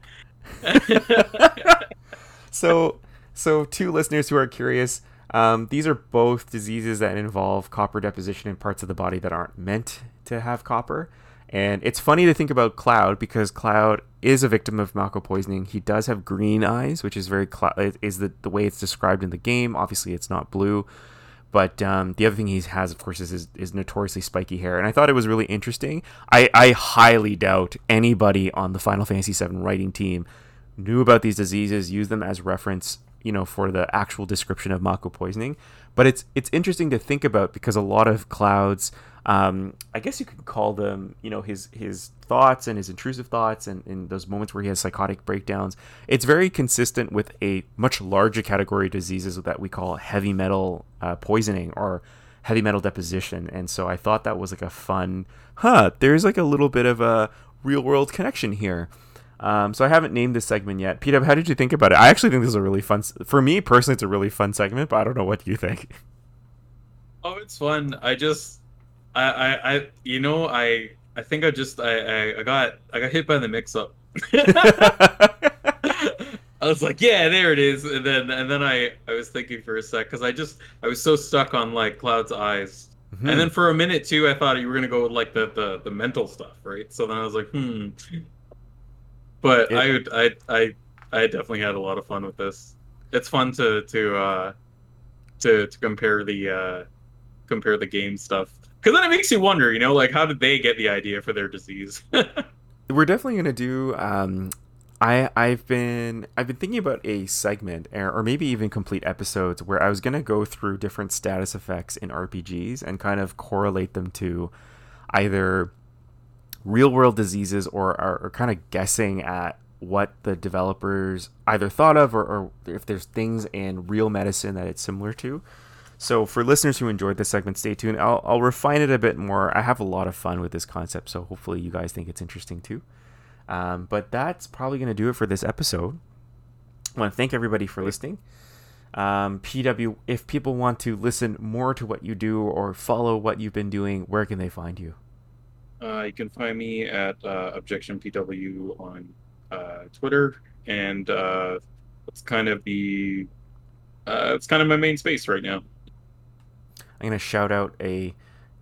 so so two listeners who are curious, um, these are both diseases that involve copper deposition in parts of the body that aren't meant to have copper. And it's funny to think about Cloud because Cloud is a victim of Mako poisoning. He does have green eyes, which is very cl- is the, the way it's described in the game. Obviously, it's not blue. But um, the other thing he has, of course, is his, his notoriously spiky hair. And I thought it was really interesting. I, I highly doubt anybody on the Final Fantasy seven writing team knew about these diseases, used them as reference, you know, for the actual description of Mako poisoning. But it's it's interesting to think about because a lot of Cloud's, um, I guess you could call them, you know, his his thoughts and his intrusive thoughts and in those moments where he has psychotic breakdowns. It's very consistent with a much larger category of diseases that we call heavy metal uh, poisoning or heavy metal deposition. And so I thought that was like a fun, huh, there's like a little bit of a real world connection here. Um, so I haven't named this segment yet. P W, how did you think about it? I actually think this is a really fun, for me personally, it's a really fun segment, but I don't know what you think. Oh, it's fun. I just I I, I you know, I I think I just I, I, I got I got hit by the mix up. I was like, yeah, there it is, and then and then I I was thinking for a sec because I just I was so stuck on like Cloud's eyes, Mhm. and then for a minute too, I thought you were gonna go with like the the, the mental stuff, right? So then I was like, hmm. But It- I would I I I definitely had a lot of fun with this. It's fun to to uh to to compare the uh compare the game stuff because then it makes you wonder, you know, like how did they get the idea for their disease? We're definitely gonna do. Um, I I've been I've been thinking about a segment or, or maybe even complete episodes where I was gonna go through different status effects in R P Gs and kind of correlate them to either real world diseases or are, are kind of guessing at what the developers either thought of or, or if there's things in real medicine that it's similar to. So for listeners who enjoyed this segment, stay tuned. I'll, I'll refine it a bit more. I have a lot of fun with this concept, so hopefully you guys think it's interesting too. Um, but that's probably going to do it for this episode. I want to thank everybody for listening. Um, P W, if people want to listen more to what you do or follow what you've been doing, where can they find you? Uh, you can find me at uh, Objection P W on uh, Twitter, and uh, it's kind of the uh, it's kind of my main space right now. I'm going to shout out a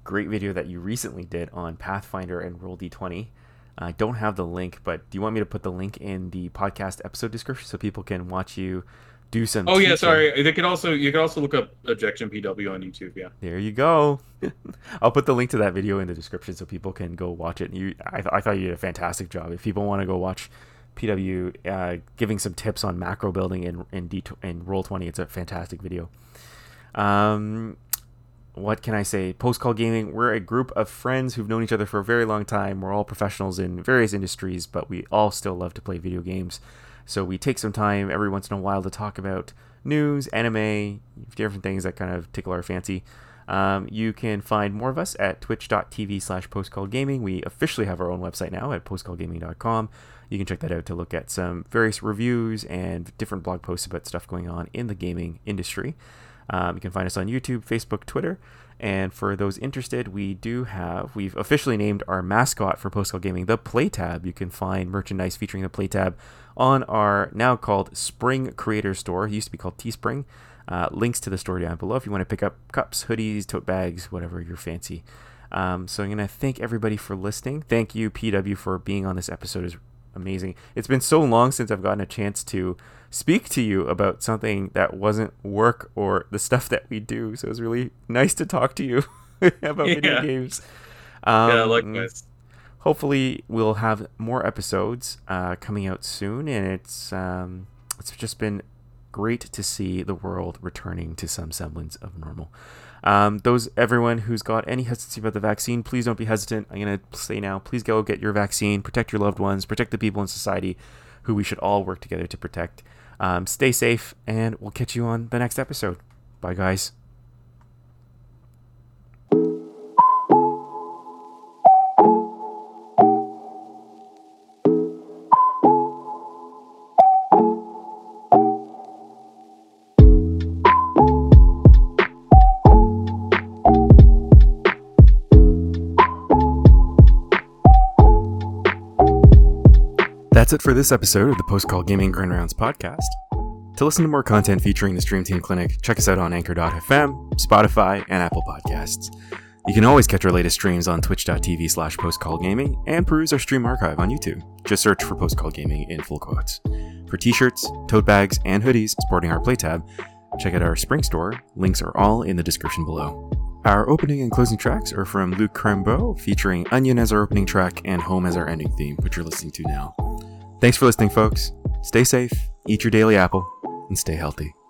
great video that you recently did on Pathfinder and Roll D twenty. I don't have the link, but do you want me to put the link in the podcast episode description so people can watch you do some Oh teaching? yeah, sorry. They could also you could also look up Objection P W on YouTube. Yeah. There you go. I'll put the link to that video in the description so people can go watch it. You, I, th- I thought you did a fantastic job. If people want to go watch P W uh, giving some tips on macro building in in, D- in Roll twenty, it's a fantastic video. Um, what can I say? Post Call Gaming, we're a group of friends who've known each other for a very long time. We're all professionals in various industries, but we all still love to play video games. So we take some time every once in a while to talk about news, anime, different things that kind of tickle our fancy. Um, you can find more of us at twitch.tv slash postcallgaming. We officially have our own website now at postcallgaming dot com. You can check that out to look at some various reviews and different blog posts about stuff going on in the gaming industry. Um, you can find us on YouTube, Facebook, Twitter. And for those interested, we do have, we've officially named our mascot for Post Call Gaming the Play Tab. You can find merchandise featuring the Play Tab on our now called Spring Creator Store. It used to be called Teespring. Uh, links to the store down below if you want to pick up cups, hoodies, tote bags, whatever you're fancy. Um, so I'm going to thank everybody for listening. Thank you, P W, for being on this episode. Is amazing. It's been so long since I've gotten a chance to speak to you about something that wasn't work or the stuff that we do. So it was really nice to talk to you about Yeah. video games. Um, yeah, likewise. Hopefully we'll have more episodes uh, coming out soon, and it's um, it's just been great to see the world returning to some semblance of normal. Um, those everyone who's got any hesitancy about the vaccine, please don't be hesitant. I'm gonna say now, please go get your vaccine. Protect your loved ones. Protect the people in society who we should all work together to protect. Um, stay safe, and we'll catch you on the next episode. Bye, guys. That's it for this episode of the Post Call Gaming Grind Rounds podcast. To listen to more content featuring the Stream Team Clinic, check us out on anchor dot f m, Spotify, and Apple Podcasts. You can always catch our latest streams on twitch.tv slash postcallgaming and peruse our stream archive on YouTube. Just search for Post Call Gaming in full quotes. For t-shirts, tote bags, and hoodies sporting our play tab, check out our Spring store. Links are all in the description below. Our opening and closing tracks are from Luc Crembeau, featuring Onion as our opening track and Home as our ending theme, which you're listening to now. Thanks for listening, folks. Stay safe, eat your daily apple, and stay healthy.